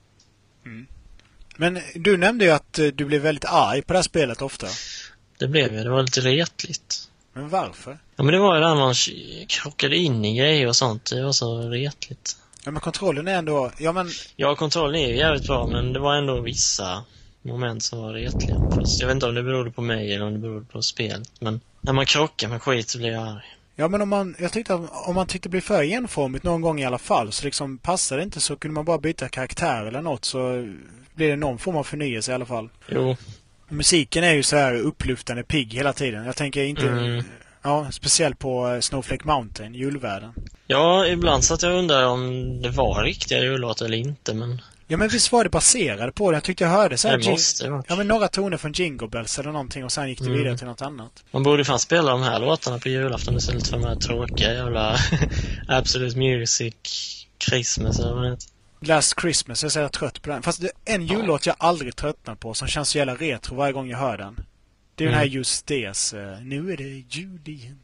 Men du nämnde ju att du blev väldigt arg på det här spelet ofta. Det blev ju, det var lite retligt. Men varför? Ja, men det var ju där man krockade in i grejer och sånt. Det var så retligt. Ja, men kontrollen är ändå... Ja, kontrollen är ju jävligt bra, men det var ändå vissa moment som var retliga. Fast jag vet inte om det berodde på mig eller om det berodde på spelet. Men när man krockar med skit så blir jag arg. Ja, men jag tyckte att om man tyckte det blev för enformigt någon gång i alla fall så liksom passade det inte, så kunde man bara byta karaktär eller något så blir det någon form av förnyelse i alla fall. Jo. Musiken är ju så här upplyftande pigg hela tiden. Jag tänker inte... Ja, speciellt på Snowflake Mountain, julvärlden. Ja, ibland så att jag undrar om det var riktiga jullåtar eller inte, men... Ja, men visst var det baserad på det. Jag tyckte jag hörde så här... Det måste vara. Ja, men några toner från Jingle Bells eller någonting och sen gick det vidare till något annat. Man borde fan spela de här låtarna på julafton istället för de här tråkiga jävla Absolute Music Christmas eller vad det heter. Last Christmas, jag är så jävla trött på den. Fast det är en jullåt jag aldrig tröttnar på som känns så jävla retro varje gång jag hör den. Det är den här Just Des. Nu är det jul igen.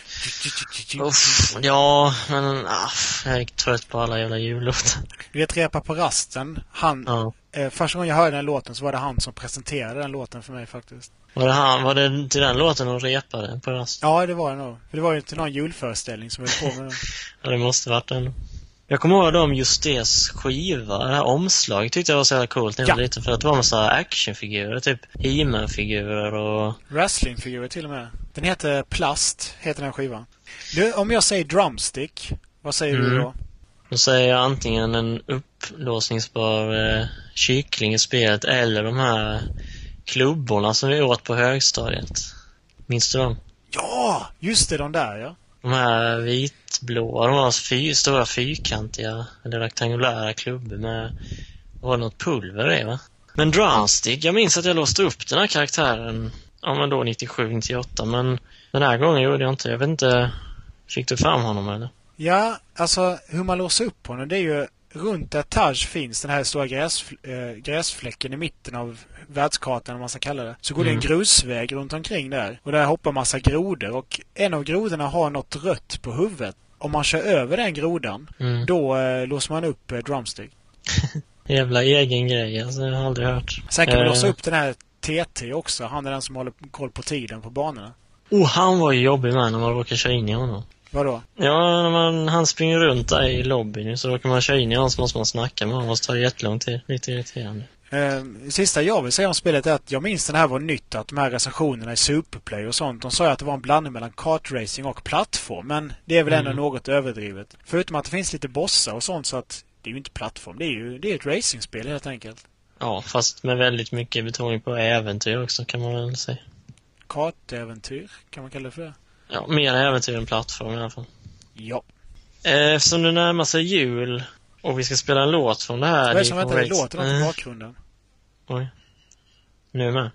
Ja, men jag är trött på alla jävla jullåtar. Vi vet, Repa på rasten. Första gången jag hörde den låten så var det han som presenterade den låten för mig faktiskt. Var det till den låten hon repade på rasten? Ja, det var det nog. För det var ju till någon julföreställning som höll på med den. Ja, det måste varit den. Jag kommer ihåg om just det skiva, det här omslaget tyckte jag var så jävla coolt när jag var liten, för att det var massa actionfigurer, typ He-Man-figurer och... Wrestlingfigurer till och med. Den heter Plast, heter den skivan. Nu, om jag säger drumstick, vad säger du då? Då säger jag antingen en upplåsningsbar kyckling i spelet eller de här klubborna som vi åt på högstadiet. Minns du dem? Ja, just det, de där, ja. De här vitblåa, de var stora fyrkantiga eller rektangulära klubbor med, var det något pulver det, va? Men drumstick, jag minns att jag låste upp den här karaktären, ja men då 97-98, men den här gången gjorde jag inte. Jag vet inte, fick du fram honom eller? Ja, alltså hur man låser upp honom, det är ju runt där Taj finns, den här stora gräsfläcken i mitten av världskartan, om man ska kalla det. Så går det en grusväg runt omkring där. Och där hoppar massa grodor. Och en av grodorna har något rött på huvudet. Om man kör över den grodan, då låser man upp drumstick. Jävla egen grej, alltså, jag har aldrig hört. Sen kan man låsa upp den här TT också. Han är den som håller koll på tiden på banorna. Han var ju jobbig med när man råkar köra in i honom. Vadå? Ja, när han springer runt där i lobbyn så då kan man köra in i honom, så måste man snacka med honom, och så tar det jättelång tid. Lite irriterande. Sista jag vill säga om spelet är att jag minns den här var nytt, att de här recensionerna i Superplay och sånt, de sa att det var en blandning mellan kartracing och plattform, men det är väl ändå något överdrivet. Förutom att det finns lite bossar och sånt, så att det är ju inte plattform, det är ett racingspel helt enkelt. Ja, fast med väldigt mycket betoning på äventyr också, kan man väl säga. Kartäventyr, kan man kalla det för det? Ja, mer äventyr än plattform i alla fall. Ja. Eftersom det närmar sig jul och vi ska spela en låt från det här... Vad är det som väntar i låten i bakgrunden? Oj. Nu med?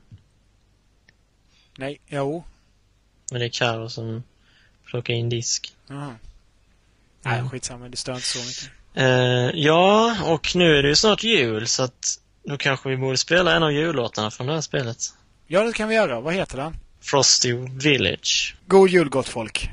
Nej, jo. Men det är Karo som plockar in disk. Jaha. Nej, skitsamma, det stör inte så mycket. Ja, och nu är det ju snart jul, så att då kanske vi borde spela en av jullåtarna från det här spelet. Ja, det kan vi göra. Vad heter den? Frosty Village. God jul, gott folk.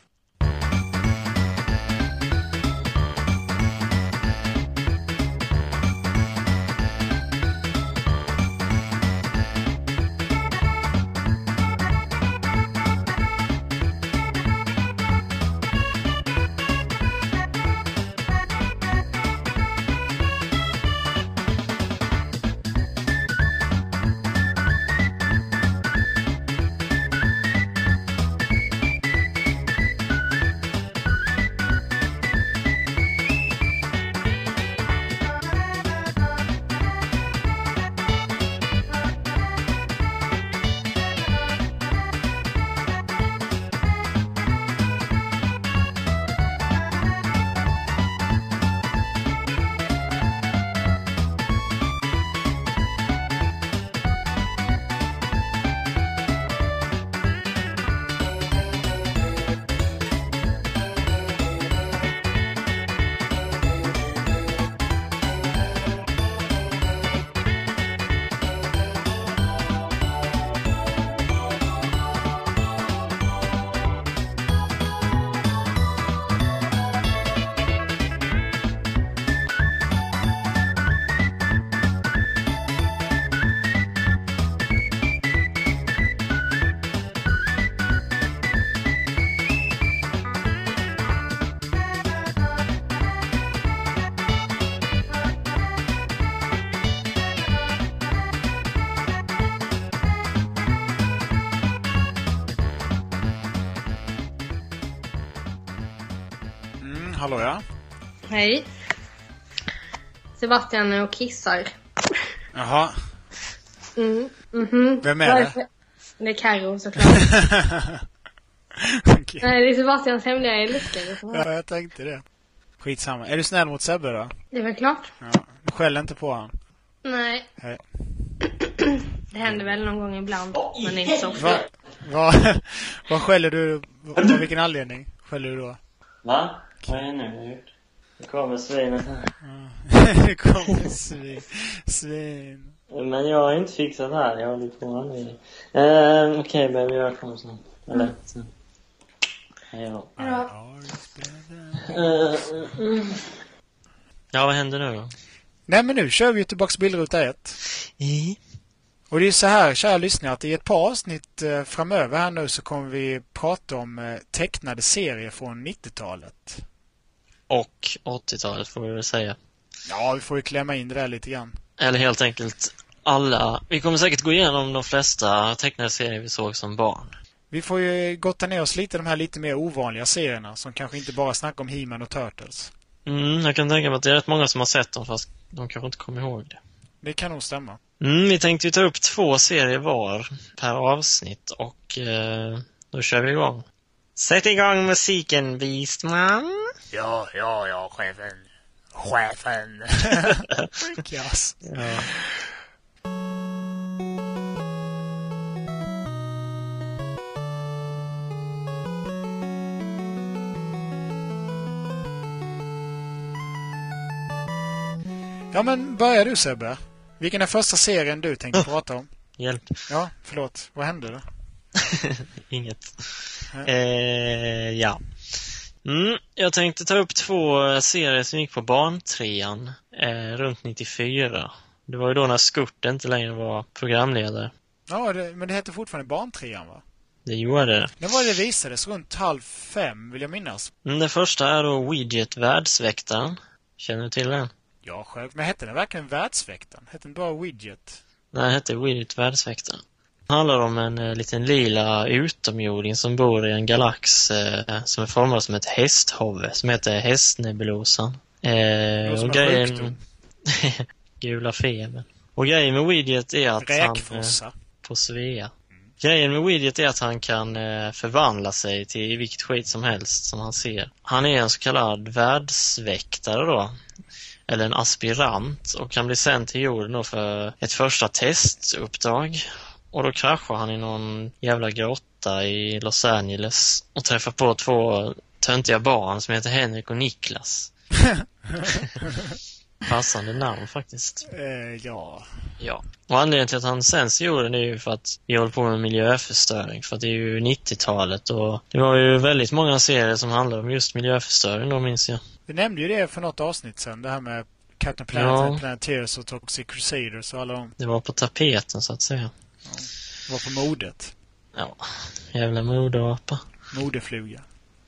Hallå, ja. Hej. Sebastian är och kissar. Jaha. Vem är det? Det är Karo, såklart. Okay. Nej, det är Sebastians hemliga älskare. Ja, jag tänkte det. Skitsamma. Är du snäll mot Sebbe då? Det är väl klart. Ja. Du skäller inte på han. Nej. Hej. Det händer väl någon gång ibland, men inte så ofta. Vad skäller du? Av vilken anledning skäller du då? Va? Vad är det nu? Det kommer svinet här. Det kommer svin. Men jag har inte fixat här. Jag håller på anledning. Okej, baby, jag kommer snart. Eller sen. Hej då. Ja, vad händer nu då? Nej, men nu kör vi ju tillbaka bildruta 1. Och det är så här, kära lyssnare, att i ett par avsnitt framöver här nu så kommer vi prata om tecknade serier från 90-talet. och 80-talet får vi väl säga. Ja, vi får ju klämma in det där lite grann. Eller helt enkelt alla. Vi kommer säkert gå igenom de flesta tecknade serier vi såg som barn. Vi får ju gotta ner oss lite de här lite mer ovanliga serierna som kanske inte bara snackar om He-Man och Turtles. Jag kan tänka mig att det är rätt många som har sett dem fast de kanske inte kommer ihåg det. Det kan nog stämma. Vi tänkte ju ta upp 2 serier var per avsnitt och då kör vi igång. Sätt igång musiken, Beastman. Ja, chefen. Chefen. Yes. Ja. Ja, men börjar du, Sebbe? Vilken är första serien du tänkte prata om? Hjälp. Ja, förlåt. Vad hände då? Inget. Ja. Jag tänkte ta upp 2 serier som gick på barntrean runt 94. Det var ju då när Skurt inte längre var programledare. Ja, men det heter fortfarande barntrean, va? Det gjorde det. Det var det visades runt 4:30, vill jag minnas. Det första är då Widget Världsväktaren. Känner du till den? Ja, själv. Men hette den verkligen Världsväktaren? Hette den bara Widget? Nej, den hette Widget Världsväktaren. Det handlar om en liten lila utomjording som bor i en galax som är formad som ett hästhove som heter Hästnebulosan. Och grejen... Gula feber. Och grejen med Widget är att Räkfossa. På Svea. Grejen med Widget är att han kan förvandla sig till vilket skit som helst som han ser. Han är en så kallad världsväktare då. Eller en aspirant och kan bli sänd till jorden då för ett första testuppdrag. Och då kraschar han i någon jävla grotta i Los Angeles och träffar på 2 töntiga barn som heter Henrik och Niklas. Passande namn faktiskt. Ja. Och anledningen till att han sänds i jorden är ju för att vi håller på med miljöförstöring. För att det är ju 90-talet och det var ju väldigt många serier som handlar om just miljöförstöring då, minns jag. Vi nämnde ju det för något avsnitt sen. Det här med Captain Planet, Planeteers och Toxic Crusaders och alla dem. Det var på tapeten så att säga. Ja. Det var på modet. Ja, jävla modeapa. Modefluga.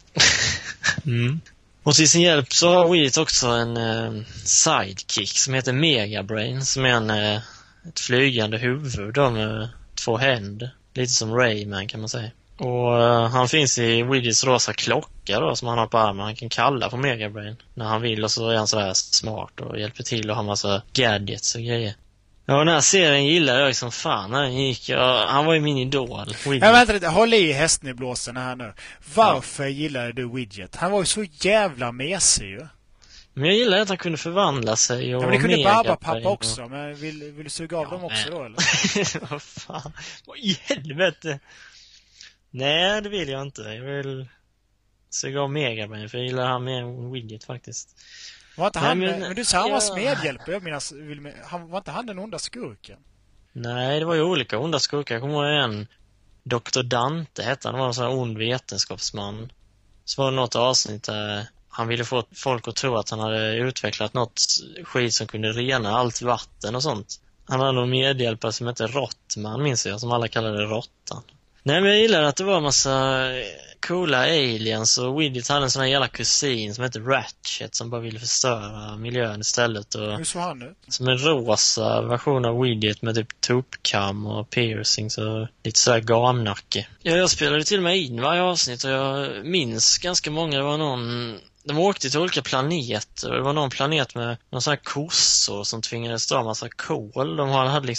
Och till sin hjälp så har Widget också en sidekick som heter Megabrain som är ett flygande huvud då med 2 händer. Lite som Rayman kan man säga. Och han finns i Widgets rosa klocka då som han har på armen. Han kan kalla på Megabrain när han vill och så är han sådär smart och hjälper till och har massa gadgets och grejer. Ja, den här serien gillade jag som fan när den gick. Han var ju min idol. Ja, vänta lite. Håll i hästneblåsen här nu. Varför gillade du Widget? Han var ju så jävla mesig ju. Men jag gillade att han kunde förvandla sig och... Ja, men det kunde Barbapapa också. Men vill du suga av dem också då, eller? Vad fan? Vad i helvete? Nej, det vill jag inte. Jag vill suga av Megabrain för jag gillar han mer än Widget faktiskt. Var inte han, men du sa han var smedhjälp. Var inte han den onda skurken? Nej, det var ju olika onda skurkar. Jag kommer ihåg en Dr. Dante hette han. Det var en sån här ond vetenskapsman. Så var det något avsnitt där han ville få folk att tro att han hade utvecklat något skit som kunde rena allt vatten och sånt. Han hade någon medhjälpare som hette Rottman, minns jag, som alla kallade Rottan. Nej, men jag gillar att det var en massa coola aliens och Widget hade en sån här jävla kusin som hette Ratchet som bara ville förstöra miljön istället. Och hur såg han ut? Som en rosa version av Widget med typ topkam och piercings och lite sådär gamnacke. Jag spelade till och med in varje avsnitt och jag minns ganska många. Det var någon... De åkte till olika planeter. Det var någon planet med någon sån här kossor som tvingades dra massa kol. De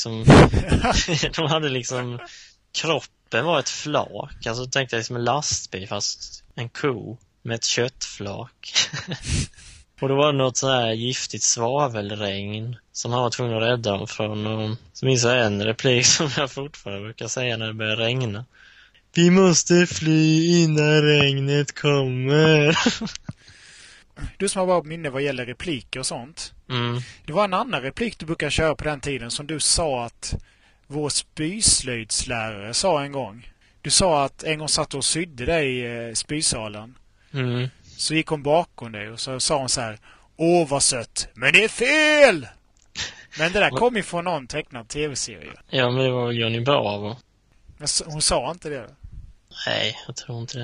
hade liksom kroppen var ett flak. Alltså tänkte jag liksom en lastbil fast en ko med ett köttflak. Och då var det något så här giftigt svavelregn som han var tvungen att rädda dem från. Och så minns jag en replik som jag fortfarande brukar säga när det börjar regna. Vi måste fly innan regnet kommer. Du som har bara minne vad gäller repliker och sånt. Det var en annan replik du brukade köra på den tiden som du sa att vår spyslöjdslärare sa en gång. Du sa att en gång satt och sydde dig i spysalen. Så gick hon bakom dig och så sa hon så här: åh vad sött, men det är fel! Men det där kom ju från någon tecknad tv-serie. Ja, men det var väl Johnny Bravo. Men hon sa inte det? Nej, jag tror inte det.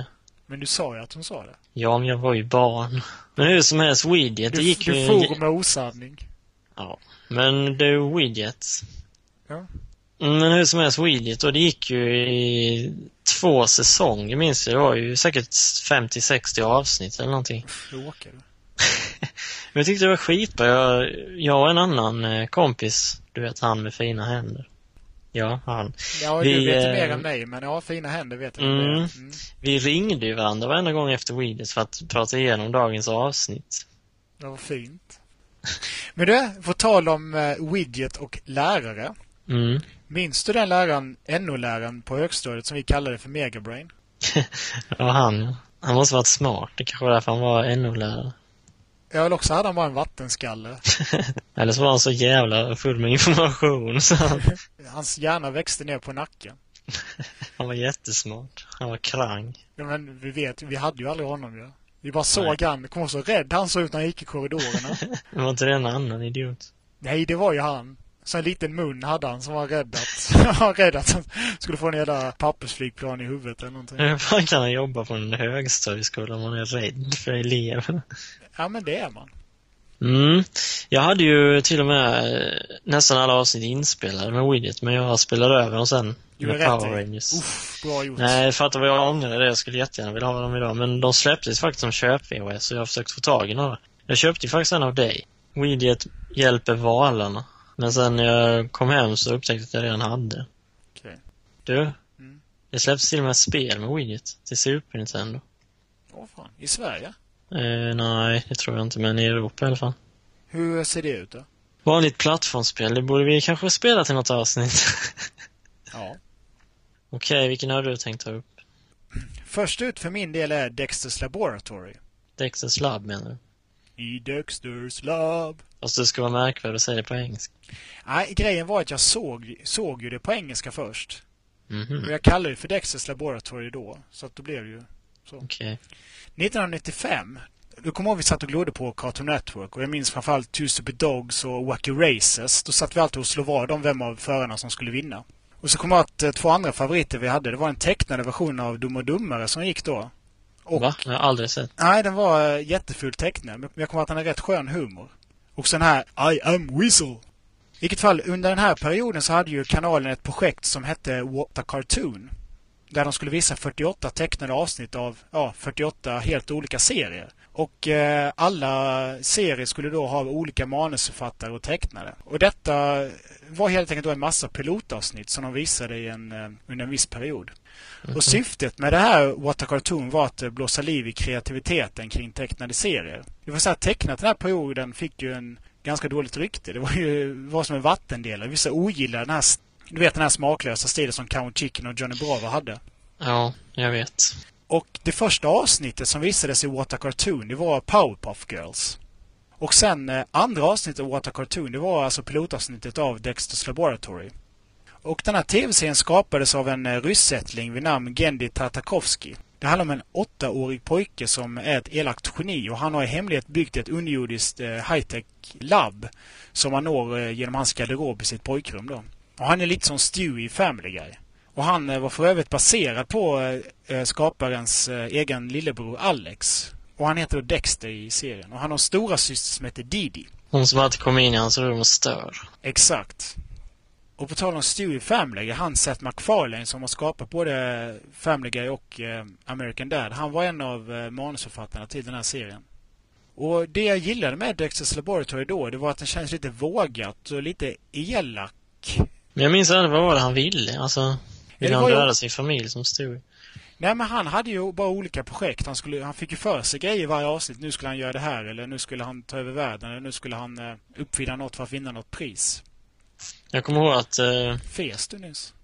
Men du sa ju att hon sa det. Ja, men jag var ju barn. Men hur som helst, Widget, det gick ju... Du får med osanning. Ja, men det är Widget. Ja. Men hur som helst, Widget, och det gick ju i 2 säsonger, minns jag. Det var ju säkert 50-60 avsnitt eller någonting. Råkar du? Men jag tyckte det var skitbra. Jag och en annan kompis, du vet, han med fina händer. Ja, han. Ja, du vet mer än mig, men ja, fina händer vet jag. Vi ringde ju varandra varenda gång efter Widget för att prata igenom dagens avsnitt. Det var fint. Men du, på tal om Widget och lärare. Minns du den läraren, NO-läraren på högstadiet som vi kallade för Megabrain? Ja, han måste varit smart. Det kanske var därför han var NO-lärare. Ja, eller också hade han bara en vattenskalle. Eller så var han så jävla full med information. Så hans hjärna växte ner på nacken. Han var jättesmart. Han var krang. Ja, men vi hade ju aldrig honom ju. Vi bara såg han, kom så rädd han såg ut när han gick i korridorerna. Det var inte en annan idiot. Nej, det var ju han. Så en liten mun hade han som var rädd att han skulle få en jävla pappersflygplan i huvudet eller någonting. Hur kan han jobba på en högstadieskola om man är rädd för eleverna? Ja, men det är man. Jag hade ju till och med nästan alla avsnitt inspelade med Widget, men jag spelade över dem sen med Power Rangers. Bra gjort. Nej, för att jag ångrade det. Jag skulle jättegärna vilja ha dem idag, men de släpptes faktiskt som köp-VHS, så jag har försökt få tag i några. Jag köpte ju faktiskt en av dig. Widget hjälper valarna. Men sen när jag kom hem så upptäckte jag att jag redan hade. Okej. Du, det släpps till och med spel med Widget till Super Nintendo. Åh fan, i Sverige? Nej, det tror jag inte, men i Europa i alla fall. Hur ser det ut då? Vanligt plattformsspel, det borde vi kanske spela till något avsnitt. Ja. Okej, vilken har du tänkt ta upp? Först ut för min del är Dexter's Laboratory. Dexter's Lab menar du? I Dexter's Lab. Fast det ska vara märkvärdigt att säga det på engelska. Nej, grejen var att jag såg ju det på engelska först. Mm-hmm. Och jag kallade det för Dexter's Laboratory då. Så att då blev det ju så. Okej. 1995, då kommer jag ihåg vi satt och glodde på Cartoon Network. Och jag minns framförallt Two Stupid Dogs och Wacky Races. Då satt vi alltid och slog vad om vem av förarna som skulle vinna. Och så kom jag att 2 andra favoriter vi hade. Det var en tecknade version av Dum och Dummare som gick då. Och, Va? Jag har aldrig sett. Nej, den var jättefult tecknad. Men jag kommer att den har rätt skön humor. Och sen här, I am Weasel. I vilket fall, under den här perioden så hade ju kanalen ett projekt som hette What a Cartoon. Där de skulle visa 48 tecknade avsnitt av 48 helt olika serier. Och alla serier skulle då ha olika manusförfattare och tecknare. Och detta var helt enkelt då en massa pilotavsnitt som de visade under en viss period. Och syftet med det här What a Cartoon var att blåsa liv i kreativiteten kring tecknade serier. Det var så här, tecknat den här perioden fick ju en ganska dåligt rykte. Det var som en vattendelare. Vissa ogillade den här smaklösa stilen som Count Chicken och Johnny Bravo hade. Ja, jag vet. Och det första avsnittet som visades i What a Cartoon, det var Powerpuff Girls. Och sen andra avsnittet av What a Cartoon, det var alltså pilotavsnittet av Dexter's Laboratory. Och den här tv-serien skapades av en ryssättling vid namn Genndy Tartakovsky. Det handlar om en 8-årig pojke som är ett elakt geni och han har i hemlighet byggt ett underjordiskt high-tech labb som man når genom hans garderob i sitt pojkrum då. Och han är lite som Stewie i Family Guy. Och han var för övrigt baserad på skaparens egen lillebror Alex. Och han heter då Dexter i serien. Och han har en stora syster som heter Didi. Hon som alltid kommer in i hans rum och stör. Exakt. Och på tal om Stewie Family Guy, han Seth MacFarlane som har skapat både Family Guy och American Dad. Han var en av manusförfattarna till den här serien. Och det jag gillade med Dexter's Laboratory då, det var att den känns lite vågat och lite elak. Men jag minns aldrig vad var det han ville. Alltså, ville han döda sin familj som Stewie? Nej, men han hade ju bara olika projekt. Han fick ju för sig grejer i varje avsnitt. Nu skulle han göra det här, eller nu skulle han ta över världen, eller nu skulle han uppfinna något för att vinna något pris. Jag kommer ihåg att... Fes du nyss?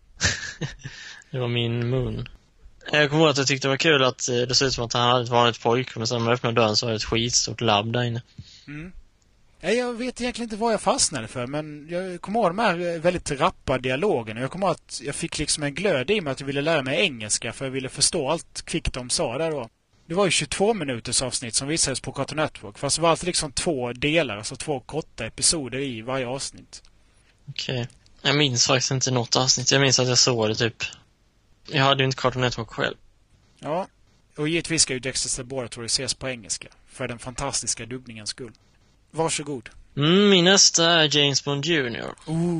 Det var min mun. Jag kommer ihåg att jag tyckte det var kul att det såg ut som att han hade ett vanligt pojkrum. Men sen när man öppnade dörren så var det ett skitstort labb där inne. Mm. Jag vet egentligen inte vad jag fastnade för, men jag kommer ihåg de här väldigt rappa dialogerna. Jag kommer ihåg att jag fick liksom en glöd i mig att jag ville lära mig engelska för jag ville förstå allt kvickt de sa där då. Det var ju 22 minuters avsnitt som visades på Cartoon Network. Fast det var alltid liksom 2 delar, alltså 2 korta episoder i varje avsnitt. Okej. Jag minns faktiskt inte något avsnitt. Jag minns att jag såg det typ. Jag hade ju inte Cartoon Network själv. Ja. Och givetvis ska ju Dexter's Laboratory ses på engelska. För den fantastiska dubbningens skull. Varsågod. Min nästa är James Bond Jr.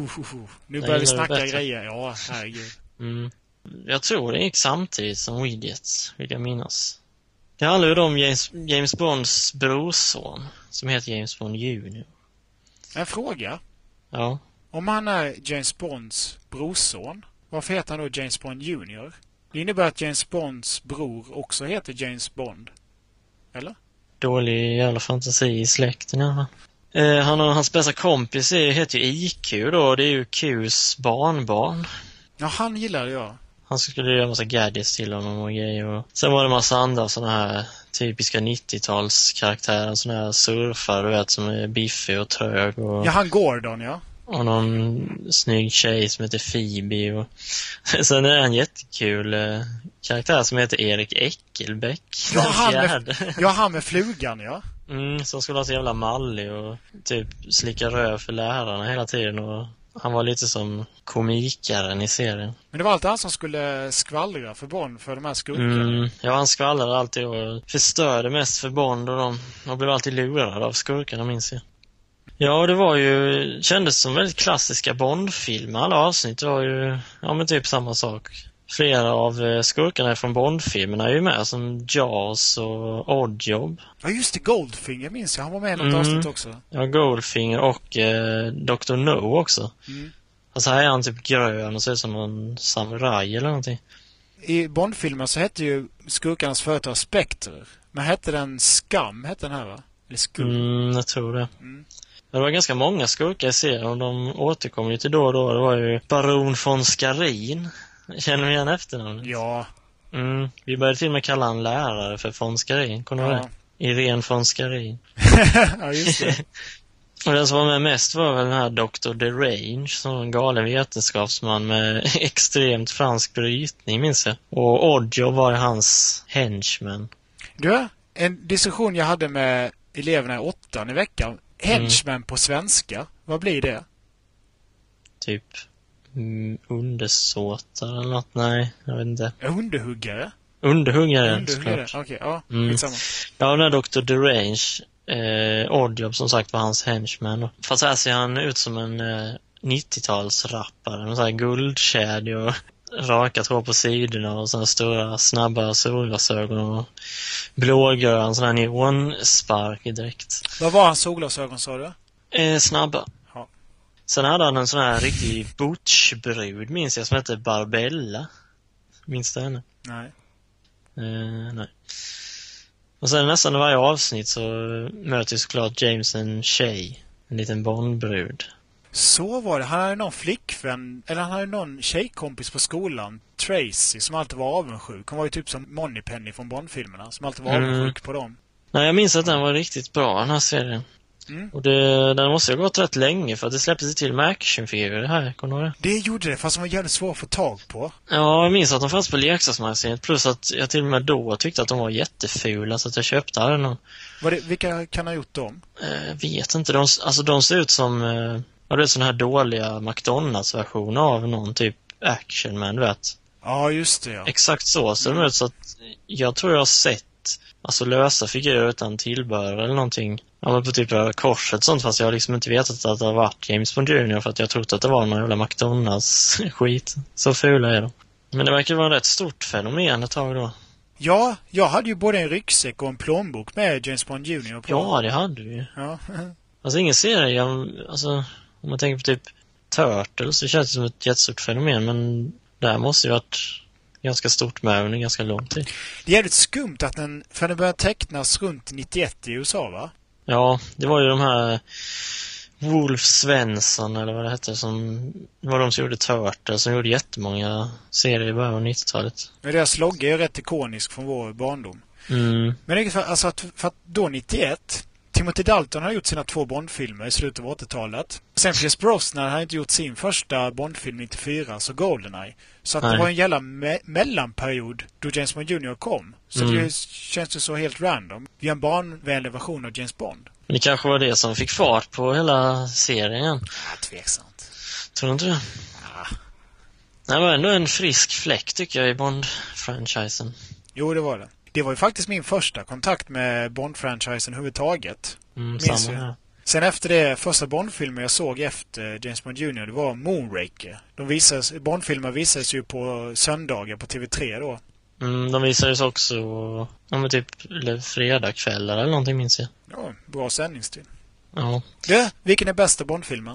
Nu börjar vi snacka grejer. Ja, herregud. Jag tror det gick samtidigt som Widgets, vill jag minnas. Det handlar ju om James Bonds brorson, som heter James Bond Jr. En fråga. Ja. Om han är James Bonds brorson, varför heter han då James Bond Jr.? Det innebär att James Bonds bror också heter James Bond. Eller? Dålig jävla fantasi i släkten, ja. Han och hans bästa kompis heter ju IQ då, det är ju Qs barnbarn. Ja, han gillade jag. Han skulle göra en massa gadgets till honom och grejer. Och sen var det en massa andra såna här typiska 90-talskaraktärer, såna här surfare, du vet, som är biffig och trög. Och... Ja, han Gordon, ja. Och någon snygg tjej som heter Phoebe. Och... Sen är det en jättekul karaktär som heter Erik Eckelbäck. Ja, han med flugan, ja. Som skulle vara så jävla mallig och typ slicka röv för lärarna hela tiden. Och han var lite som komikaren i serien. Men det var alltid han som skulle skvallra för Bond för de här skurkarna. Ja, han skvallrade alltid och förstörde mest för Bond och de blev alltid lurade av skurkarna, minns jag. Ja, det var ju, kändes som väldigt klassiska Bond-filmer. Alla avsnitt var ju, ja men typ samma sak. Flera av skurkarna från Bond-filmerna är ju med, som Jaws och Oddjob. Ja, just det, Goldfinger minns jag. Han var med i något avsnitt också. Ja, Goldfinger och Dr. No också. Alltså här är han typ grön och ser ut som en samuraj eller någonting. I Bond-filmer så hette ju skurkarnas företag Spectre. Men hette den Scum, hette den här, va? Eller Skum? Jag tror det. Det var ganska många skurkar i serien och de återkom lite då och då. Det var ju Baron von Skarin. Känner du igen efternamnet? Ja. Vi började till och med kalla han lärare för von Skarin. Kommer du ihåg det? Irene von Skarin. Ja, just det. Och den som var med mest var väl den här Dr. Derange, som en galen vetenskapsman med extremt fransk brytning, minns jag. Och Oddjob var hans henchman. Du, en diskussion jag hade med eleverna i 8:an i veckan. Henchman på svenska, vad blir det? Typ undersåtar eller något? Nej, jag vet inte. Underhuggare? Underhuggare, såklart. Okej, ja, skitsamma. Ja, den här Dr. Derange, Oddjob som sagt var hans henchman. Fast här ser han ut som en 90-talsrappare med så här guldkedja och rakat hår på sidorna och såna stora snabba solglasögon och blågrön sån här neonspark i dräkt. Vad var hans solglasögon, sa du? Snabba. Ja. Sen hade han en sån här riktig butchbrud, minns jag, som hette Barbella. Minns du henne? Nej. Nej. Och sen nästan i varje avsnitt så möter ju såklart James en tjej, en liten Bondbrud. Så var det. Han hade någon flickvän, eller han hade någon tjejkompis på skolan, Tracy, som alltid var avundsjuk. Hon var ju typ som Moneypenny från Bond-filmerna, som alltid var avundsjuk på dem. Nej, jag minns att den var riktigt bra, den här serien. Och den måste ju ha gått rätt länge för att det släpptes till med actionfigurer här, kommer du ihåg det? Det gjorde det, fast de var jävligt svåra att få tag på. Ja, jag minns att de fanns på leksaksmagasinet, plus att jag till och med då tyckte att de var jättefula så att jag köpte den. Vilka kan ha gjort dem? Vet inte, de ser ut som det är sån här dåliga McDonalds-version av någon typ Actionman, du vet. Ja, just det, ja. Exakt så ser de ut, så att jag tror jag har sett alltså lösa figurer utan tillbehör eller någonting. Ja, men på typ korset sånt, fast jag har liksom inte vetat att det har varit James Bond Jr. för att jag trodde att det var någon jävla McDonalds-skit. Så fula är de. Men det verkar vara en rätt stort fenomen ett tag då. Ja, jag hade ju både en ryggsäck och en plånbok med James Bond Jr. på. Ja, det hade du ju. Ja. Alltså ingen serie, alltså om man tänker på typ Turtles, det känns som ett jättestort fenomen, men där måste ju varit ganska stort med under ganska lång tid. Det är jävligt skumt att den började tecknas runt 91 i USA, va? Ja, det var ju de här Wolf Svensson eller vad det hette, det var de som gjorde Turtles, som gjorde jättemånga serier i början av 90-talet. Men deras logga är rätt ikonisk från vår barndom. Men det är för att då 91, Timothy Dalton har gjort sina 2 Bond-filmer i slutet av 80-talet. Sen Pierce Brosnan har inte gjort sin första Bond-film 94, så Goldeneye. Så att det var en jävla mellanperiod då James Bond Jr. kom. Så det känns ju så helt random. Vi har en barnvänlig version av James Bond. Men det kanske var det som fick fart på hela serien. Ja, tveksamt. Tror du inte det? Ja. Det var ändå en frisk fläck tycker jag i Bond-franchisen. Jo, det var det. Det var ju faktiskt min första kontakt med Bond-franchisen överhuvudtaget. Samma här. Sen efter det, första Bond-filmen jag såg efter James Bond Jr. det var Moonraker. Bond-filmer visades ju på söndagar på TV3 då. De visades också typ fredagkvällar eller någonting, minns jag. Ja, bra sändningstid. Ja. Vilken är bästa Bond-filmen?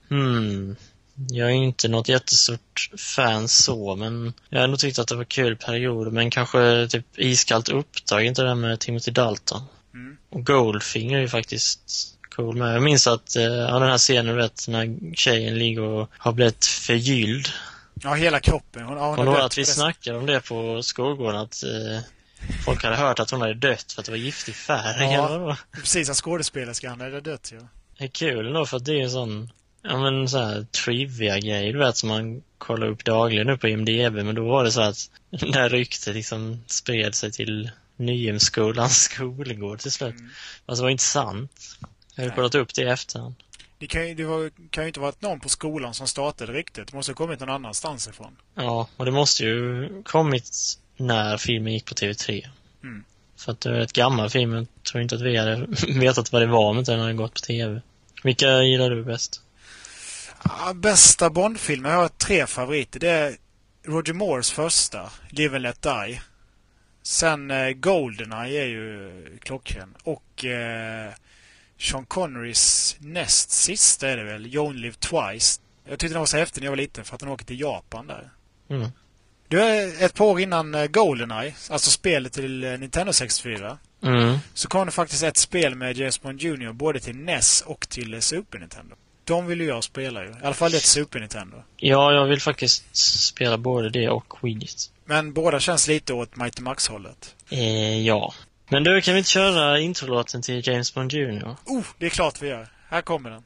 Jag är inte något jättestort fan så, men jag har nog tyckt att det var kul period. Men kanske typ Iskallt uppdrag, inte det med Timothy Dalton. Och Goldfinger är ju faktiskt cool med. Jag minns att den här scenen, vet, när tjejen ligger och har blivit förgylld. Ja, hela kroppen. Och då att vi snackade om det på skolgården, att folk hade hört att hon hade dött för att det var giftig färg. Ja, precis, att skådespelerskan hade dött, ja. Det är kul då, för att det är en sån så här trivia-grej, du vet, som man kollar upp dagligen nu på IMDb. Men då var det så att det här ryktet liksom spred sig till Nyhemskolans skolgård till slut. Alltså det var inte sant. Jag hade kollat upp det i efterhand. Det kan ju inte vara någon på skolan som startade ryktet. Det måste ha kommit någon annanstans ifrån. Ja, och det måste ju kommit när filmen gick på TV3. För att det är ett gammal film. Jag tror inte att vi hade vetat vad det var om inte den hade gått på TV. Vilka gillar du bäst? Ja, bästa Bond-filmer, jag har 3 favoriter. Det är Roger Moores första, Live and Let Die. Sen GoldenEye är ju klockren. Och Sean Connerys näst sista är det väl, You Only Live Twice. Jag tyckte den var så häftig när jag var liten för att den åker till Japan där. Det är ett par år innan GoldenEye, alltså spelet till Nintendo 64. Så kom det faktiskt ett spel med James Bond Jr. både till NES och till Super Nintendo. De vill ju jag spela ju. I alla fall ett Super Nintendo. Ja, jag vill faktiskt spela både det och Wii. Men båda känns lite åt Mighty Max-hållet. Ja. Men då kan vi inte köra introlåten till James Bond Jr. Det är klart vi gör. Här kommer den.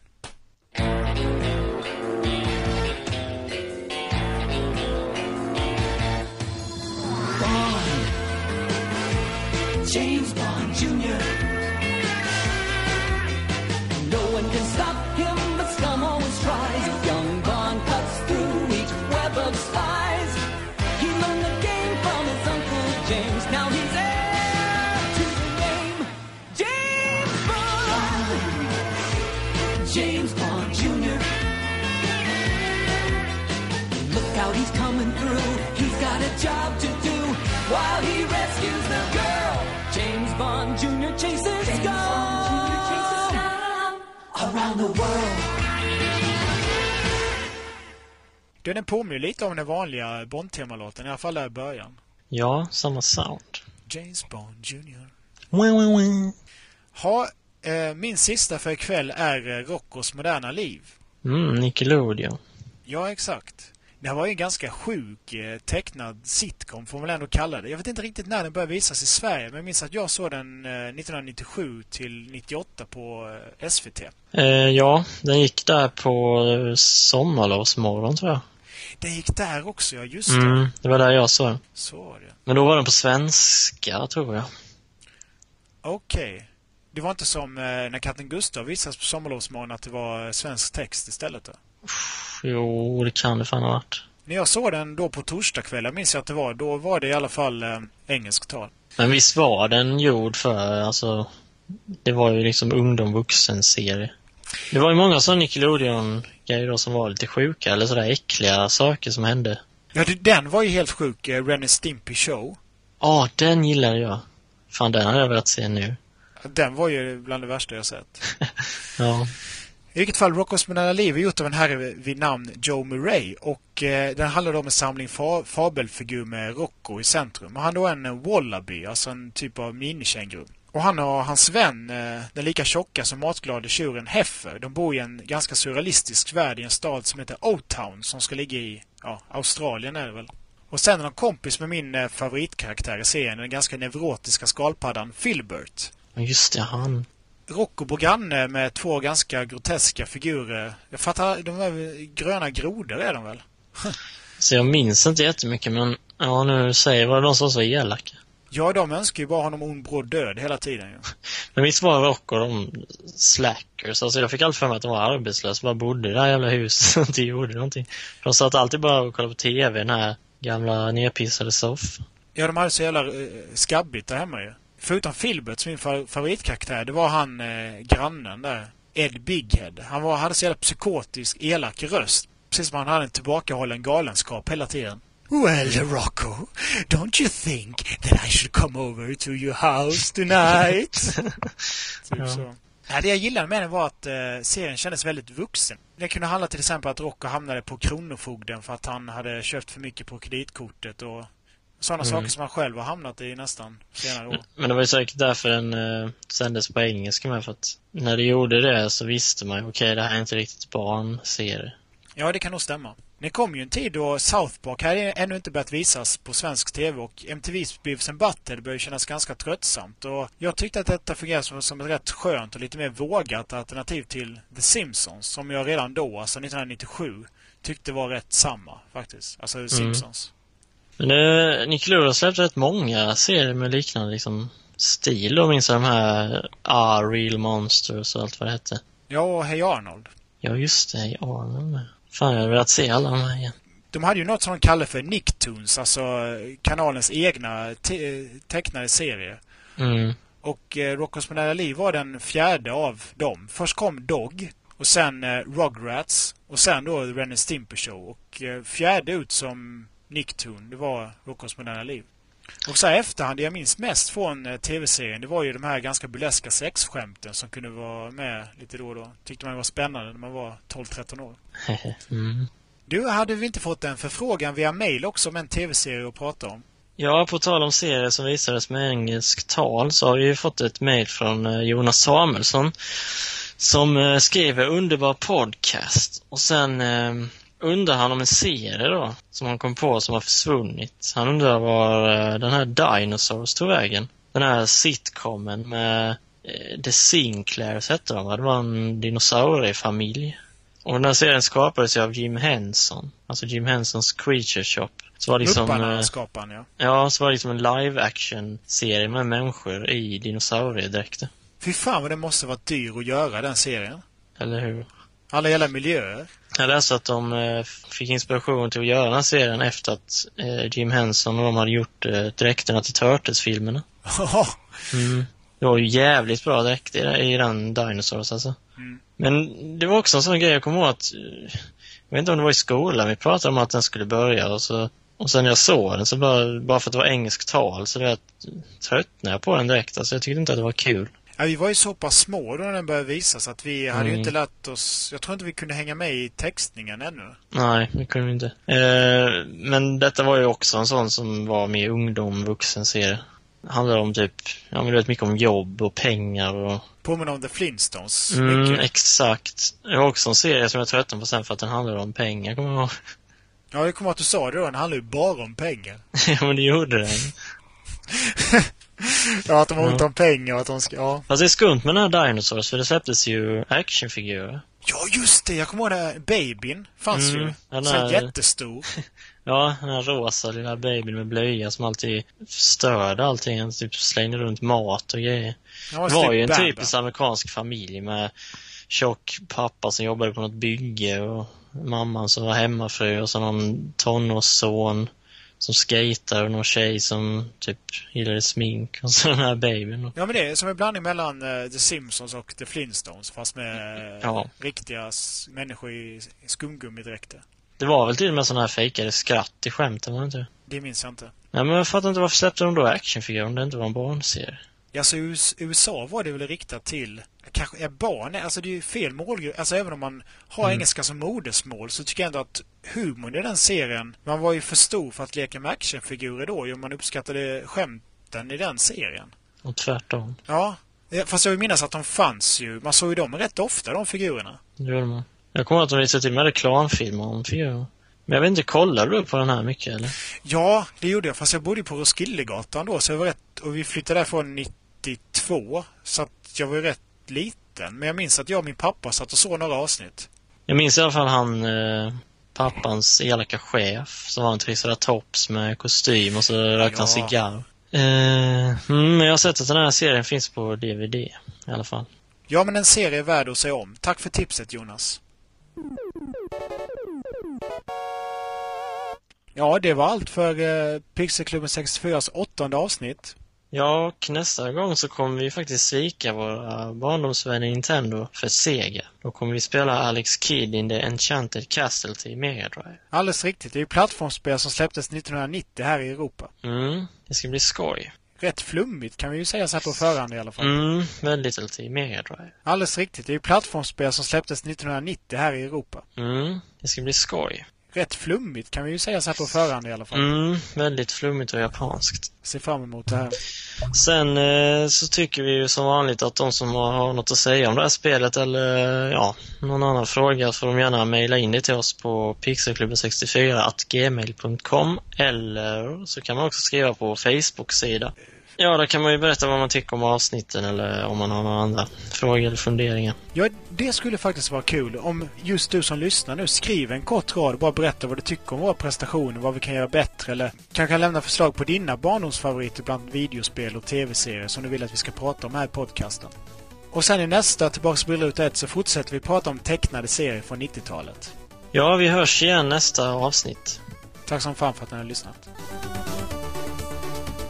James Bond Jr. No one can stop him, but scum always tries. Young Bond cuts through each web of spies. He learned the game from his Uncle James. Now he's heir to the name James Bond. James Bond Jr. Look out, he's coming through. He's got a job to do while he rescues the girl. James Bond Jr. chases scum around the world. Den påminner lite om den vanliga Bond-temalåten, i alla fall där i början. Ja, samma sound. James Bond Jr. Min sista för ikväll är Roccos moderna liv. Nickelodeon. Ja, exakt. Det här var ju en ganska sjuk tecknad sitcom, får man ändå kalla det. Jag vet inte riktigt när den började visas i Sverige, men jag minns att jag såg den 1997 till 98 på SVT. Ja, den gick där på sommarlovsmorgon, tror jag. Den gick där också, ja, just det. Det var där jag såg den. Så var det. Men då var den på svenska, tror jag. Okej. Det var inte som när Katten Gustav visas på sommarlovsmorgon att det var svensk text istället då? Jo, det kan det fan ha varit. När jag såg den då på torsdagskvällar minns jag att då var det i alla fall engelsk tal. Men visst var den gjord för, alltså, det var ju liksom ungdom-vuxen-serie. Det var ju många sådana Nickelodeon-grejer då som var lite sjuka, eller sådär äckliga saker som hände. Ja, den var ju helt sjuk, Ren and Stimpy Show. Ja, den gillade jag. Fan, den hade jag velat se nu. Den var ju bland det värsta jag sett. Ja. I vilket fall, Roccos moderna liv är gjort av en herre vid namn Joe Murray. Och den handlar om en samling fabelfigur med Rocco i centrum. Och han då en wallaby, alltså en typ av minikänguru. Och han och hans vän, den lika tjocka som matglade tjuren Heffer, de bor i en ganska surrealistisk värld i en stad som heter O-Town, som ska ligga i Australien är det väl. Och sen är de kompis med min favoritkaraktär i serien, den ganska neurotiska skalpaddan Filbert. Just det, han. Rocco bor granne med 2 ganska groteska figurer. Jag fattar, de är gröna grodor är de väl? Så jag minns inte jättemycket, men ja, nu säger vad de som så elaka. Ja, de önskar ju bara honom ond bråd död hela tiden. Ja. Men visst var Rocco de slackers? Alltså jag fick alltid för mig att de var arbetslösa, bara bodde i det här jävla huset och inte gjorde någonting. De satt alltid bara och kollade på tv, den här gamla nedpissade soffan. Ja, de hade så jävla skabbigt där hemma ju. Förutom Filbert, som min favoritkaraktär, det var han grannen där. Ed Bighead. Han hade så jävla psykotisk, elak röst. Precis som han hade en tillbakahållen galenskap hela tiden. Well, Rocco, don't you think that I should come over to your house tonight? Typ så. Ja, det jag gillade med den var att serien kändes väldigt vuxen. Det kunde handla till exempel att Rocco hamnade på kronofogden för att han hade köpt för mycket på kreditkortet och sådana saker som han själv har hamnat i nästan senare år. Men det var ju säkert därför den sändes på engelska med, för att när det gjorde det så visste man ju okej, det här är inte riktigt barnserie. Ja, det kan nog stämma. Det kom ju en tid då South Park hade ännu inte börjat visas på svensk tv och MTV's Beavis and Butthead började kännas ganska tröttsamt. Och jag tyckte att detta fungerade som ett rätt skönt och lite mer vågat alternativ till The Simpsons, som jag redan då, alltså 1997, tyckte var rätt samma faktiskt. Alltså The Simpsons. Men Nickelodeon släppte rätt många serier med liknande liksom stil. Och minns de här Real Monsters och allt vad det hette. Ja, och Hey Arnold. Ja, just det. Hey Arnold. Fan, jag har velat se alla de här igen. De hade ju något som de kallade för Nicktoons, alltså kanalens egna tecknade serie. Och Rocko's Modern Liv var den fjärde av dem. Först kom Dog, och sen Rugrats, och sen då Ren and Stimpy Show. Och fjärde ut som Nicktoon, det var Rocko's Moderna Liv. Och så här efterhand, det jag minns mest från tv-serien, det var ju de här ganska burleska sexskämten som kunde vara med lite då och då. Tyckte man var spännande när man var 12-13 år. Du, hade vi inte fått en förfrågan via mail också om en tv-serie att prata om? Ja, på tal om serier som visades med engelsk tal så har vi ju fått ett mail från Jonas Samuelsson som skrev underbar podcast. Och sen undrar han om en serie då som han kom på som har försvunnit. Han undrar var den här Dinosaurs tog vägen. Den här sitcomen med The Sinclairs hette de. Det var en dinosauriefamilj. Och den här serien skapades ju av Jim Henson. Alltså Jim Hensons Creature Shop. Så var liksom skaparen, ja. Ja, så var det liksom en live-action-serie med människor i dinosauriedräkter. Fy fan vad det måste vara dyr att göra den serien. Eller hur? Alla jävla miljöer. Jag läste att de fick inspiration till att göra den här serien efter att Jim Henson och de hade gjort dräkterna till Turtles-filmerna. Det var ju jävligt bra dräkter i den Dinosaurs alltså. Men det var också en sån grej jag kommer ihåg att jag vet inte om det var i skolan vi pratade om att den skulle börja och sen jag såg den så bara för att det var engelsk tal så det tröttnade jag på den direkt. Alltså jag tyckte inte att det var kul. Ja, vi var ju så pass små då när den började visas att vi hade ju inte lärt oss. Jag tror inte vi kunde hänga med i textningen ännu. Nej, det kunde vi inte. Men detta var ju också en sån som var med ungdom, vuxenserie. Det handlade om typ, ja men du vet mycket om jobb och pengar och... Påminner om The Flintstones. Exakt. Det var också en serie som jag tröttnade på sen för att den handlade om pengar, kommer jag ihåg. Ja, det kommer att du sa det då. Den handlar ju bara om pengar. Ja, men det gjorde den. Ja, att de har ont om pengar och att de ska... Ja. Fast det är skumt med den här Dinosaurs för det släpptes ju actionfigurer. Ja, just det. Jag kommer ihåg det. Babyn fanns ju. Den så jättestor. Ja, den här rosa lilla babyn med blöja som alltid störde allting. Han typ slängde runt mat och grejer. Det var ju en typisk amerikansk familj med tjock pappa som jobbade på något bygge och mamman som var hemmafru och så någon tonårsson som skater och någon tjej som typ gillade smink och så den här babyn. Ja, men det är som en blandning mellan The Simpsons och The Flintstones fast med riktiga människor i skumgummidräkter. Det var väl till och med sådana här fejkade skratt i skämten, var det inte? Det minns jag inte. Nej, men jag fattar inte varför släppte de då actionfigurer om det inte var en barnserie. Ja, så i USA var det väl riktat till kanske barn, alltså det är ju fel målgrupp. Alltså även om man har engelska som modersmål så tycker jag ändå att humorn i den serien, man var ju för stor för att leka med actionfigurer då, och man uppskattade skämten i den serien. Och tvärtom. Ja, fast jag vill minnas att de fanns ju, man såg ju dem rätt ofta, de figurerna. Det gjorde man. Jag kommer att de visade till med reklamfilmer om figurer. Men jag vet inte, kollade du på den här mycket eller? Ja, det gjorde jag, fast jag bodde på Roskildegatan då, så jag var rätt, och vi flyttade därifrån 92, så att jag var rätt liten. Men jag minns att jag och min pappa satt och såg några avsnitt. Jag minns i alla fall han, pappans elaka chef, som var en triceratops med kostym och så rökte han cigarr. Men jag har sett att den här serien finns på DVD i alla fall. Ja, men en serie är värd att se om. Tack för tipset, Jonas. Ja, det var allt för Pixelklubben 64s 8:e avsnitt. Ja, och nästa gång så kommer vi faktiskt svika våra barndomsvänner Nintendo för Sega. Då kommer vi spela Alex Kidd in the Enchanted Castle till Mega Drive. Alldeles riktigt, det är ju plattformsspel som släpptes 1990 här i Europa. Det ska bli skoj. Rätt flummigt kan vi ju säga så här på förhand i alla fall. Väldigt till Mega Drive. Alldeles riktigt, det är ju plattformsspel som släpptes 1990 här i Europa. Det ska bli skoj. Rätt flummigt kan vi ju säga så här på förhand i alla fall. Väldigt flummigt och japanskt. Se fram emot det här. Sen så tycker vi ju som vanligt att de som har något att säga om det här spelet eller någon annan fråga får de gärna mejla in det till oss på pixelklubben64@gmail.com eller så kan man också skriva på Facebook-sida. Ja, där kan man ju berätta vad man tycker om avsnitten eller om man har några andra frågor eller funderingar. Ja, det skulle faktiskt vara kul om just du som lyssnar nu skriver en kort rad och bara berättar vad du tycker om våra prestationer, vad vi kan göra bättre eller kanske lämna förslag på dina barndomsfavoriter bland videospel och tv-serier som du vill att vi ska prata om här i podcasten. Och sen i nästa Tillbaks på Bilruta 1 så fortsätter vi prata om tecknade serier från 90-talet. Ja, vi hörs igen nästa avsnitt. Tack som fan för att ni har lyssnat.